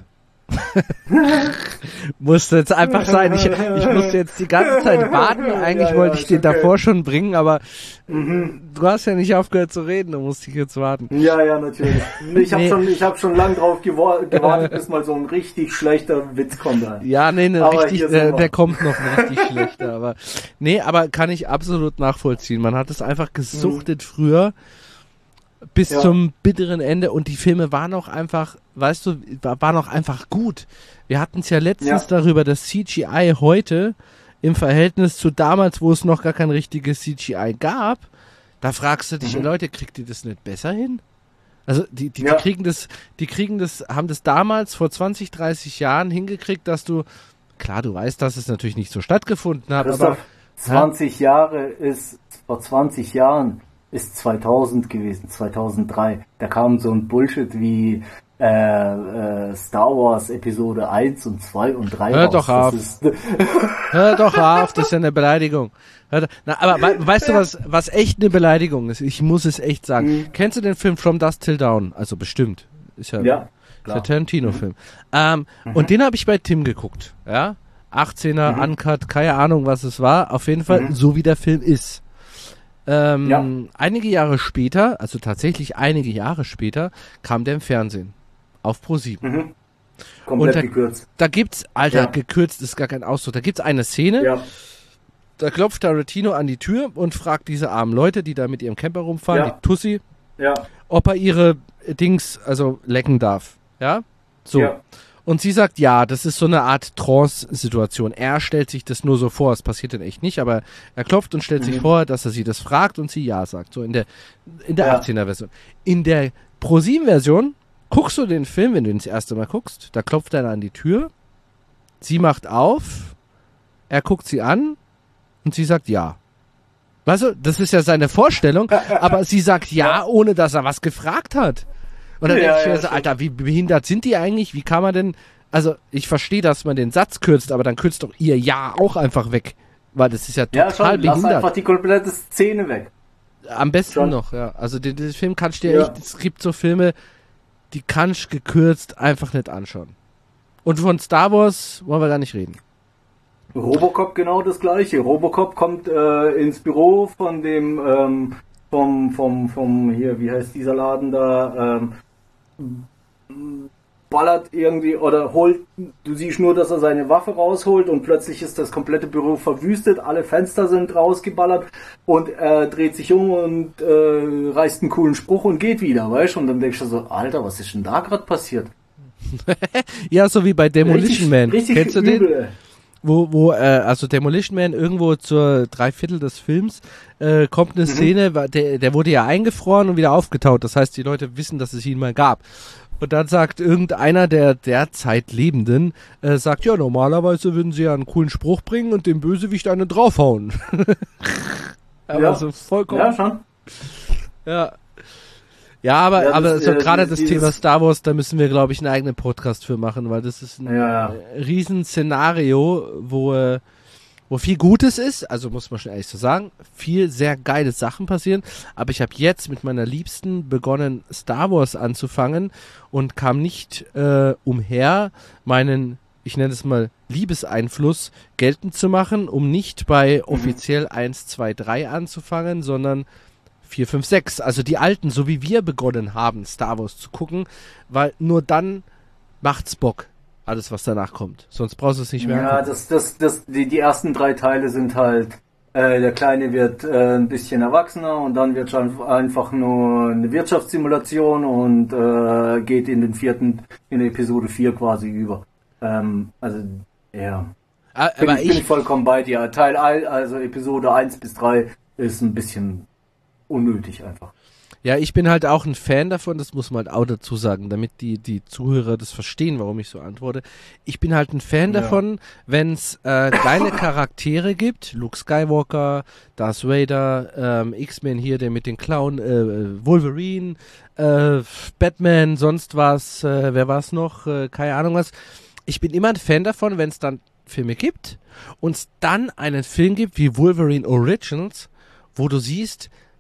Musste jetzt einfach sein. Ich, ich musste jetzt die ganze Zeit warten. Eigentlich ja, wollte ja, ich den okay. davor schon bringen, aber Mhm. du hast ja nicht aufgehört zu reden, da musste ich jetzt warten. Ja, ja, natürlich. Ich habe Nee. schon, ich hab schon lang drauf gewor- gewartet, bis mal so ein richtig schlechter Witz kommt. Da. Ja, nee, ne, Aber richtig, hier sind äh, wir. der kommt noch ein richtig schlechter, aber nee, aber kann ich absolut nachvollziehen. Man hat es einfach gesuchtet früher bis Ja. zum bitteren Ende und die Filme waren auch einfach, weißt du, wa- waren auch einfach gut. Wir hatten es ja letztens Ja. darüber, dass C G I heute im Verhältnis zu damals, wo es noch gar kein richtiges C G I gab, da fragst du dich, Mhm. Leute, kriegt ihr das nicht besser hin? Also die, die, Ja. die kriegen das, die kriegen das, haben das damals vor zwanzig, dreißig Jahren hingekriegt, dass du, klar, du weißt, dass es natürlich nicht so stattgefunden hat, aber Christoph, zwanzig Jahre ist, vor zwanzig Jahren ist zweitausend gewesen, zweitausenddrei. Da kam so ein Bullshit wie äh, äh, Star Wars Episode eins und zwei und drei Hör raus. doch Das auf. ist- hör doch auf, das ist ja eine Beleidigung. Hör doch, na, aber we, weißt du, was, was echt eine Beleidigung ist? Ich muss es echt sagen. Mhm. Kennst du den Film From Dusk Till Dawn? Also bestimmt. Ist ja, Ja, ist ja klar. Tarantino-Film. Ähm, Und den habe ich bei Tim geguckt. Ja? achtzehner, Mhm. Uncut, keine Ahnung, was es war. Auf jeden Fall, Mhm. so wie der Film ist. Ähm, Ja. Einige Jahre später, also tatsächlich einige Jahre später, kam der im Fernsehen. Auf ProSieben. Mhm. Komplett Und da- gekürzt. Da gibt's, Alter, Ja. gekürzt ist gar kein Ausdruck. Da gibt's eine Szene, Ja, da klopft Tarantino an die Tür und fragt diese armen Leute, die da mit ihrem Camper rumfahren, Ja. die Tussi, ja, ob er ihre Dings, also lecken darf. Ja? So. ja. Und sie sagt, ja, das ist so eine Art Trance-Situation. Er stellt sich das nur so vor, es passiert dann echt nicht, aber er klopft und stellt sich Mhm. vor, dass er sie das fragt und sie ja sagt. So in der, in der Ja. achtzehner-Version. In der ProSieben-Version guckst du den Film, wenn du ihn das erste Mal guckst, da klopft einer an die Tür, sie macht auf, er guckt sie an und sie sagt ja. Weißt du, das ist ja seine Vorstellung, aber sie sagt ja, ohne dass er was gefragt hat. Und dann Ja, denke ich ja, mir so, stimmt. Alter, wie behindert sind die eigentlich? Wie kann man denn, also ich verstehe, dass man den Satz kürzt, aber dann kürzt doch ihr Ja auch einfach weg. Weil das ist ja Ja, total schon, lass behindert. einfach die komplette Szene weg. Am besten schon. noch, ja. Also den, den Film kannst du dir Ja. echt, es gibt so Filme, die kannst du gekürzt einfach nicht anschauen. Und von Star Wars wollen wir gar nicht reden. Robocop genau das gleiche. Robocop kommt äh, ins Büro von dem, ähm, vom, vom, vom, hier, wie heißt dieser Laden da, ähm, ballert irgendwie oder holt, du siehst nur, dass er seine Waffe rausholt und plötzlich ist das komplette Büro verwüstet, alle Fenster sind rausgeballert und er dreht sich um und äh, reißt einen coolen Spruch und geht wieder, weißt du? Und dann denkst du so, Alter, was ist denn da gerade passiert? Ja, so wie bei Demolition Richtig- Man. richtig Kennst du übel, den? ey. Wo, wo, äh, also Demolition Man irgendwo zur Dreiviertel des Films äh, kommt eine Szene, wa- der, der wurde ja eingefroren und wieder aufgetaut. Das heißt, die Leute wissen, dass es ihn mal gab. Und dann sagt irgendeiner der derzeit Lebenden, äh, sagt, ja, normalerweise würden sie ja einen coolen Spruch bringen und dem Bösewicht einen draufhauen. Aber Ja. so vollkommen. Ja, schon. Ja. Ja, aber, Ja, das- aber so ja, gerade dieses- das Thema dieses- Star Wars, da müssen wir, glaube ich, einen eigenen Podcast für machen, weil das ist ein Ja, ja. äh, Riesenszenario, wo, äh, wo viel Gutes ist, also muss man schon ehrlich so sagen, viel sehr geile Sachen passieren, aber ich habe jetzt mit meiner Liebsten begonnen, Star Wars anzufangen und kam nicht äh, umher, meinen, ich nenne es mal, Liebeseinfluss geltend zu machen, um nicht bei offiziell eins, zwei, drei anzufangen, sondern vier, fünf, sechs, also die alten, so wie wir begonnen haben, Star Wars zu gucken, weil nur dann macht's Bock, alles was danach kommt. Sonst brauchst du es nicht mehr Ja, angucken. das, das, das, die, die ersten drei Teile sind halt, äh, der Kleine wird äh, ein bisschen erwachsener und dann wird schon einfach nur eine Wirtschaftssimulation und äh, geht in den vierten, in Episode vier quasi über. Ähm, also, ja. Ah, Bin, aber ich, bin ich, vollkommen bei dir. Teil ein, also Episode eins bis drei ist ein bisschen unnötig einfach. ja, ich bin halt auch ein Fan davon, das muss man halt auch dazu sagen, damit die, die Zuhörer das verstehen, warum ich so antworte. Ich bin halt ein Fan Ja. davon, wenn es äh, geile Charaktere gibt, Luke Skywalker, Darth Vader, ähm, X-Men hier, der mit den Clown, äh, Wolverine, äh, Batman, sonst was, äh, wer war's noch, äh, keine Ahnung was. Ich bin immer ein Fan davon, wenn es dann Filme gibt und es dann einen Film gibt wie Wolverine Originals, wo du siehst,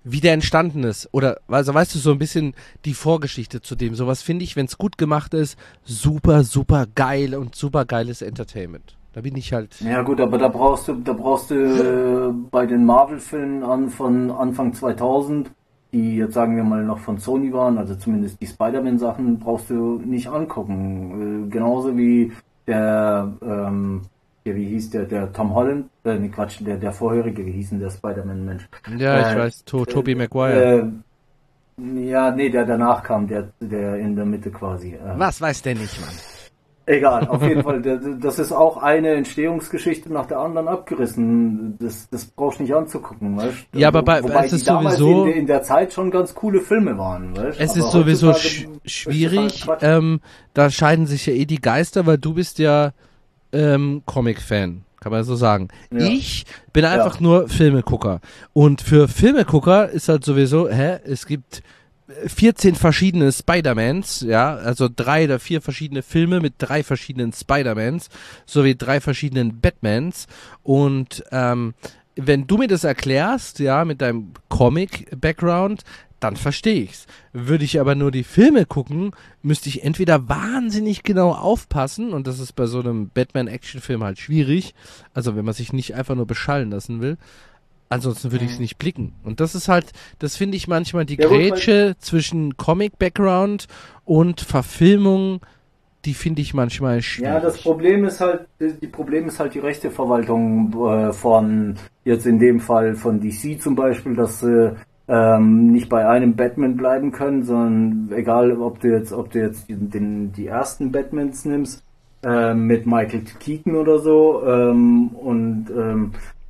wie der entstanden ist. Oder, also weißt du, so ein bisschen die Vorgeschichte zu dem. Sowas finde ich, wenn es gut gemacht ist, super, super geil und super geiles Entertainment. Da bin ich halt. Ja gut, aber da brauchst du, da brauchst du äh, bei den Marvel-Filmen an von Anfang zweitausend, die jetzt sagen wir mal noch von Sony waren, also zumindest die Spider-Man-Sachen, brauchst du nicht angucken. Äh, genauso wie der, ähm, der, wie hieß der, der Tom Holland, äh, nee, Quatsch, der, der vorherige, wie hieß denn der Spider-Man-Mensch? Ja, ich äh, weiß, to Tobey Maguire. Äh, ja, nee, der danach kam, der, der in der Mitte quasi. Äh, Was weiß der nicht, Mann? Egal, auf jeden Fall, das ist auch eine Entstehungsgeschichte nach der anderen abgerissen. Das, das brauchst du nicht anzugucken, weißt du? Ja, aber bei, Wobei es die ist damals sowieso in, in der Zeit schon ganz coole Filme waren, weißt du? Es Aber ist sowieso heutzutage sch ist das schwierig, halt Quatsch. ähm, da scheiden sich ja eh die Geister, weil du bist ja ähm, Comic-Fan, kann man so sagen. Ja. Ich bin einfach Ja. nur Filmegucker. Und für Filmegucker ist halt sowieso, hä, es gibt vierzehn verschiedene Spider-Mans, ja, also drei oder vier verschiedene Filme mit drei verschiedenen Spider-Mans, sowie drei verschiedenen Batmans. Und ähm, wenn du mir das erklärst, ja, mit deinem Comic-Background, dann verstehe ich's. Würde ich aber nur die Filme gucken, müsste ich entweder wahnsinnig genau aufpassen, und das ist bei so einem Batman-Action-Film halt schwierig, also wenn man sich nicht einfach nur beschallen lassen will, ansonsten würde ich es nicht blicken. Und das ist halt, das finde ich manchmal die Ja, gut, Grätsche zwischen Comic-Background und Verfilmung, die finde ich manchmal schwierig. Ja, das Problem ist halt, die Problem ist halt die Rechteverwaltung äh, von, jetzt in dem Fall von D C zum Beispiel, dass sie ähm, nicht bei einem Batman bleiben können, sondern egal, ob du jetzt, ob du jetzt den, den, die ersten Batmans nimmst, äh, mit Michael Keaton oder so, ähm, und ähm,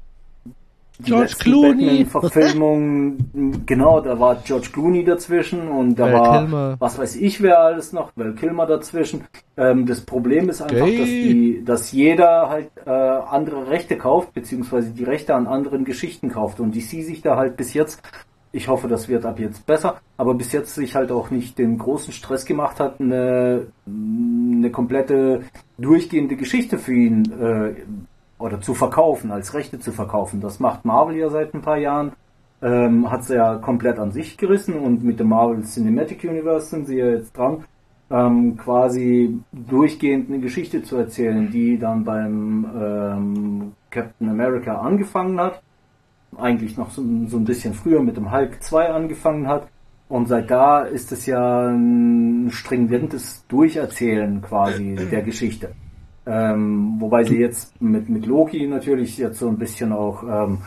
die George letzten Clooney. Batman-Verfilmungen, genau, da war George Clooney dazwischen und da Val war, Kilmer. was weiß ich wer alles noch, Val Kilmer dazwischen. Ähm, das Problem ist einfach, Gay. dass die, dass jeder halt äh, andere Rechte kauft, beziehungsweise die Rechte an anderen Geschichten kauft und D C sich da halt bis jetzt, ich hoffe, das wird ab jetzt besser, aber bis jetzt sich halt auch nicht den großen Stress gemacht hat, eine, eine komplette durchgehende Geschichte für ihn äh, oder zu verkaufen, als Rechte zu verkaufen. Das macht Marvel ja seit ein paar Jahren. Ähm, hat sie ja komplett an sich gerissen und mit dem Marvel Cinematic Universe sind sie ja jetzt dran, ähm, quasi durchgehend eine Geschichte zu erzählen, die dann beim ähm, Captain America angefangen hat. Eigentlich noch so, so ein bisschen früher mit dem Hulk zwei angefangen hat. Und seit da ist es ja ein stringentes Durcherzählen quasi der Geschichte. Ähm, wobei sie jetzt mit, mit Loki natürlich jetzt so ein bisschen auch ähm,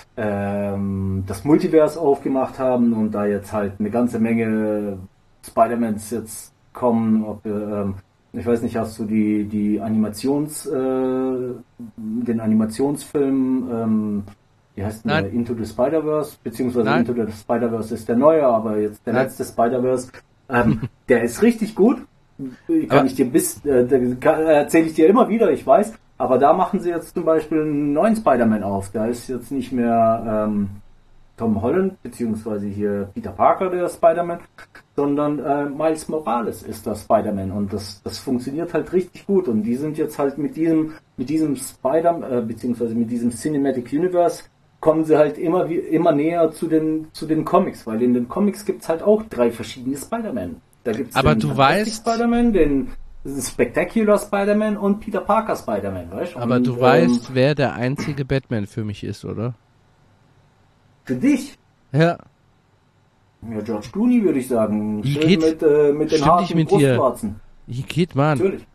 ähm, das Multiverse aufgemacht haben und da jetzt halt eine ganze Menge Spider-Mans jetzt kommen. Ob, ähm, ich weiß nicht, hast du die, die Animations, äh, den Animationsfilm, ähm, wie heißt denn der? Into the Spider-Verse, beziehungsweise Nein. Into the Spider-Verse ist der neue, aber jetzt der Nein. letzte Spider-Verse, ähm, der ist richtig gut. Kann Aber- ich dir bis, äh, erzähle ich dir immer wieder, ich weiß, aber da machen sie jetzt zum Beispiel einen neuen Spider-Man auf. Da ist jetzt nicht mehr ähm, Tom Holland, beziehungsweise hier Peter Parker, der Spider-Man, sondern äh, Miles Morales ist der Spider-Man und das, das funktioniert halt richtig gut und die sind jetzt halt mit diesem, mit diesem Spider, äh, beziehungsweise mit diesem Cinematic Universe kommen sie halt immer wie, immer näher zu den, zu den Comics, weil in den Comics gibt's halt auch drei verschiedene Spider-Man. Da gibt's Aber den du Fantastic weißt- Spider-Man, den Spectacular Spider-Man und Peter Parker Spider-Man, weißt du? Aber Und, du ähm, weißt, wer der einzige Batman für mich ist, oder? Für dich? Ja. Ja, George Clooney würde ich sagen. Wie Schön geht- mit, äh, mit den stimmt harten nicht mit dir. Brustwarzen. Hier geht, Mann. Natürlich.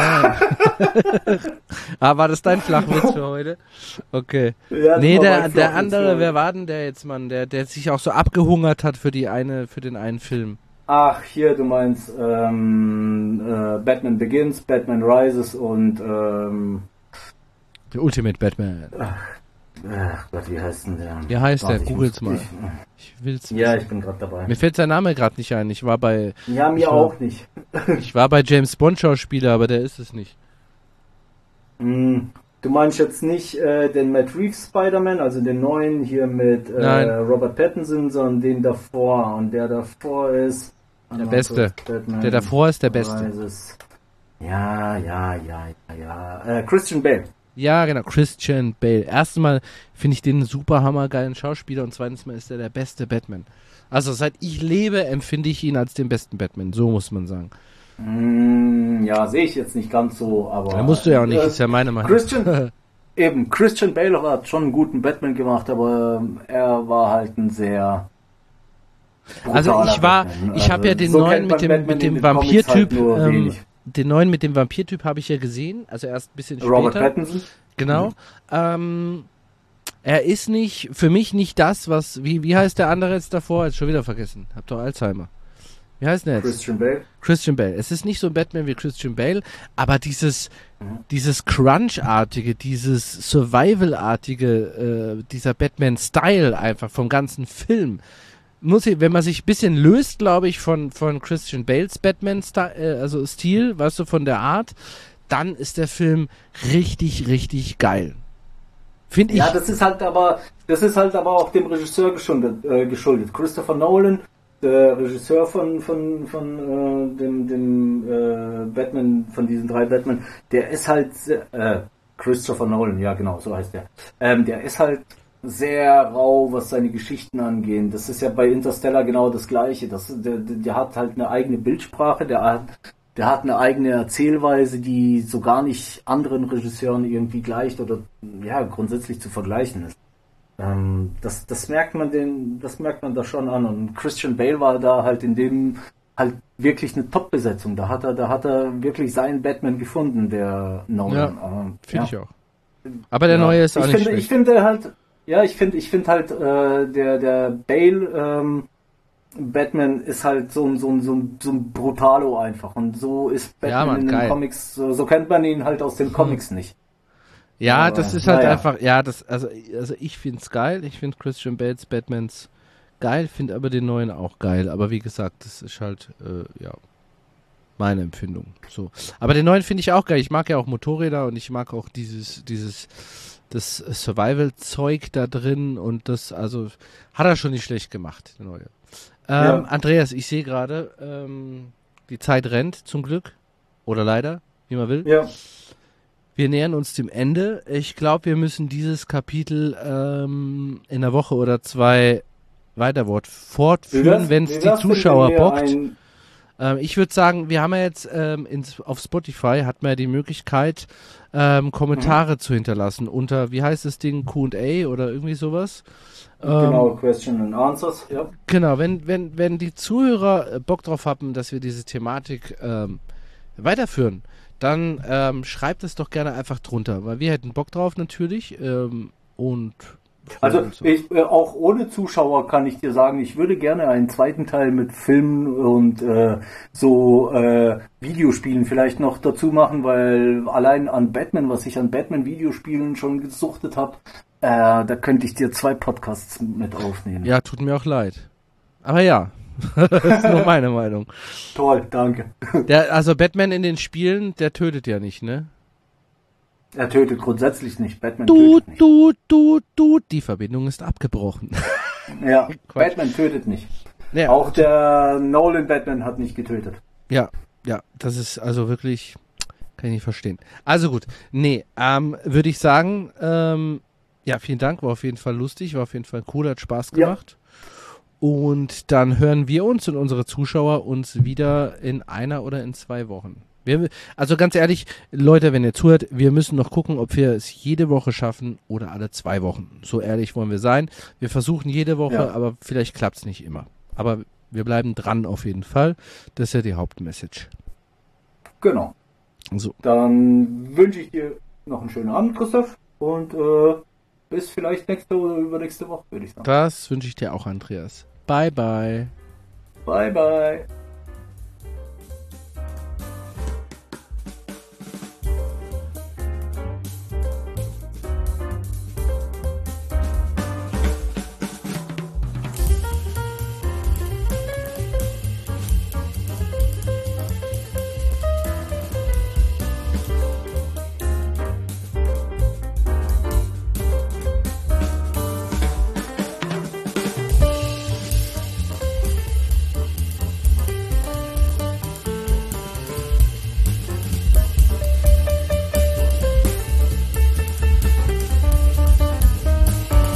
Ah, war das dein Flachwitz für heute? Okay. Ja, das Nee, war der, mein der Flachwitz andere, für wer heute. war denn der jetzt, Mann? Der, der sich auch so abgehungert hat für die eine, für den einen Film. Ach, hier, du meinst ähm, äh, Batman Begins, Batman Rises und ähm, Der Ultimate Batman. ach Gott, wie heißt denn der? Wie heißt der? Warte, ich Googles muss- mal. Ich, Ich will's. ja, ich bin gerade dabei. Mir fällt sein Name gerade nicht ein. Ich war bei, Ja, ich mir war- auch nicht. ich war bei James Bond Schauspieler, aber der ist es nicht. Hm, Du meinst jetzt nicht äh, den Matt Reeves Spider-Man, also den neuen hier mit äh, Nein. Robert Pattinson, sondern den davor. Und der davor ist... Der Beste. Batman Der davor ist der Beste. Rises. Ja, ja, ja, ja, ja. Äh, Christian Bale. Ja, genau, Christian Bale. Erstens mal finde ich den einen super hammergeilen Schauspieler und zweitens mal ist er der beste Batman. Also seit ich lebe, empfinde ich ihn als den besten Batman, so muss man sagen. Mm, ja, sehe ich jetzt nicht ganz so, aber... Da musst du ja auch nicht, äh, ist ja meine Meinung. Christian, eben, Christian Bale hat schon einen guten Batman gemacht, aber er war halt ein sehr... Also ich war, Batman. ich habe Also ja den so neuen kennt mit man dem, Batman mit in dem den Comics halt Vampirtyp, nur ähm, wenig. den neuen mit dem Vampirtyp habe ich ja gesehen, also erst ein bisschen Robert später. Pattinson. Genau. Mhm. Ähm, er ist nicht, für mich nicht das, was, wie, wie heißt der andere jetzt davor? Jetzt schon wieder vergessen. Hab doch Alzheimer. Wie heißt der jetzt? Christian Bale. Christian Bale. Es ist nicht so ein Batman wie Christian Bale, aber dieses, Mhm. dieses Crunch-artige, dieses Survival-artige, äh, dieser Batman-Style einfach vom ganzen Film. Muss ich, wenn man sich ein bisschen löst, glaube ich, von, von Christian Bales Batman-Stil, äh, also Stil, weißt du, von der Art, dann ist der Film richtig, richtig geil. Finde ich. Ja, das ist halt aber, das ist halt aber auch dem Regisseur geschuldet. Äh, geschuldet. Christopher Nolan, der Regisseur von von von äh, dem dem äh, Batman, von diesen drei Batman, der ist halt äh, Christopher Nolan, ja genau, so heißt der. Ähm, der ist halt sehr rau, was seine Geschichten angehen. Das ist ja bei Interstellar genau das Gleiche. Das, der, der hat halt eine eigene Bildsprache, der hat Der hat eine eigene Erzählweise, die so gar nicht anderen Regisseuren irgendwie gleicht oder ja grundsätzlich zu vergleichen ist. Ähm, das, das merkt man den, das merkt man da schon an. Und Christian Bale war da halt in dem halt wirklich eine Top-Besetzung. Da hat er, da hat er wirklich seinen Batman gefunden, der Nolan. Ja, ähm, finde ja. ich auch. Aber der Ja. neue ist auch ich nicht finde, schlecht. Ich finde halt, ja, ich finde, ich finde halt, äh, der, der Bale, ähm, Batman ist halt so ein, so ein, so ein, so ein Brutalo einfach. Und so ist Batman Ja, Mann, in den geil. Comics, so, so kennt man ihn halt aus den Comics nicht. Ja, Aber, das ist halt naja. einfach, ja, das, also, also ich find's geil. Ich finde Christian Bales Batmans geil, finde aber den neuen auch geil. Aber wie gesagt, das ist halt, äh, ja, meine Empfindung. So. Aber den neuen finde ich auch geil. Ich mag ja auch Motorräder und ich mag auch dieses, dieses, das Survival-Zeug da drin und das, also, hat er schon nicht schlecht gemacht, der neue. Ähm, Ja. Andreas, ich sehe gerade, ähm, die Zeit rennt, zum Glück. Oder leider, wie man will. Ja, Wir nähern uns dem Ende. Ich glaube, wir müssen dieses Kapitel ähm, in einer Woche oder zwei weiter wort- fortführen, wenn es die Zuschauer bockt. Ein, Ähm, ich würde sagen, wir haben ja jetzt ähm, ins, auf Spotify hat man ja die Möglichkeit, ähm, Kommentare zu hinterlassen unter, wie heißt das Ding, Q und A oder irgendwie sowas. genau, Ähm, Question and Answers, ja. Genau, wenn, wenn, wenn die Zuhörer äh, Bock drauf haben, dass wir diese Thematik ähm, weiterführen, dann ähm, schreibt es doch gerne einfach drunter, weil wir hätten Bock drauf natürlich ähm, und Also und so. ich, äh, auch ohne Zuschauer kann ich dir sagen, ich würde gerne einen zweiten Teil mit Filmen und äh, so äh, Videospielen vielleicht noch dazu machen, weil allein an Batman, was ich an Batman-Videospielen schon gesuchtet habe, äh, da könnte ich dir zwei Podcasts mit aufnehmen. Ja, tut mir auch leid. Aber ja, das ist nur meine Meinung. Toll, danke. Der, also Batman in den Spielen, der tötet ja nicht, ne? Er tötet grundsätzlich nicht, Batman Du, tötet nicht. du, du, du, die Verbindung ist abgebrochen. Ja, Quatsch. Batman tötet nicht. Ja, Auch der Nolan Batman hat nicht getötet. Ja, ja, das ist also wirklich, kann ich nicht verstehen. Also gut, nee, ähm, würde ich sagen, ähm, ja, vielen Dank, war auf jeden Fall lustig, war auf jeden Fall cool, hat Spaß Ja. gemacht. Und dann hören wir uns und unsere Zuschauer uns wieder in einer oder in zwei Wochen. Wir, also ganz ehrlich, Leute, wenn ihr zuhört, wir müssen noch gucken, ob wir es jede Woche schaffen oder alle zwei Wochen. So ehrlich wollen wir sein. Wir versuchen jede Woche, Ja. aber vielleicht klappt es nicht immer. Aber wir bleiben dran auf jeden Fall. Das ist ja die Hauptmessage. Genau. So. Dann wünsche ich dir noch einen schönen Abend, Christoph. Und äh, bis vielleicht nächste oder übernächste Woche, würde ich sagen. Das wünsche ich dir auch, Andreas. Bye, bye. Bye, bye.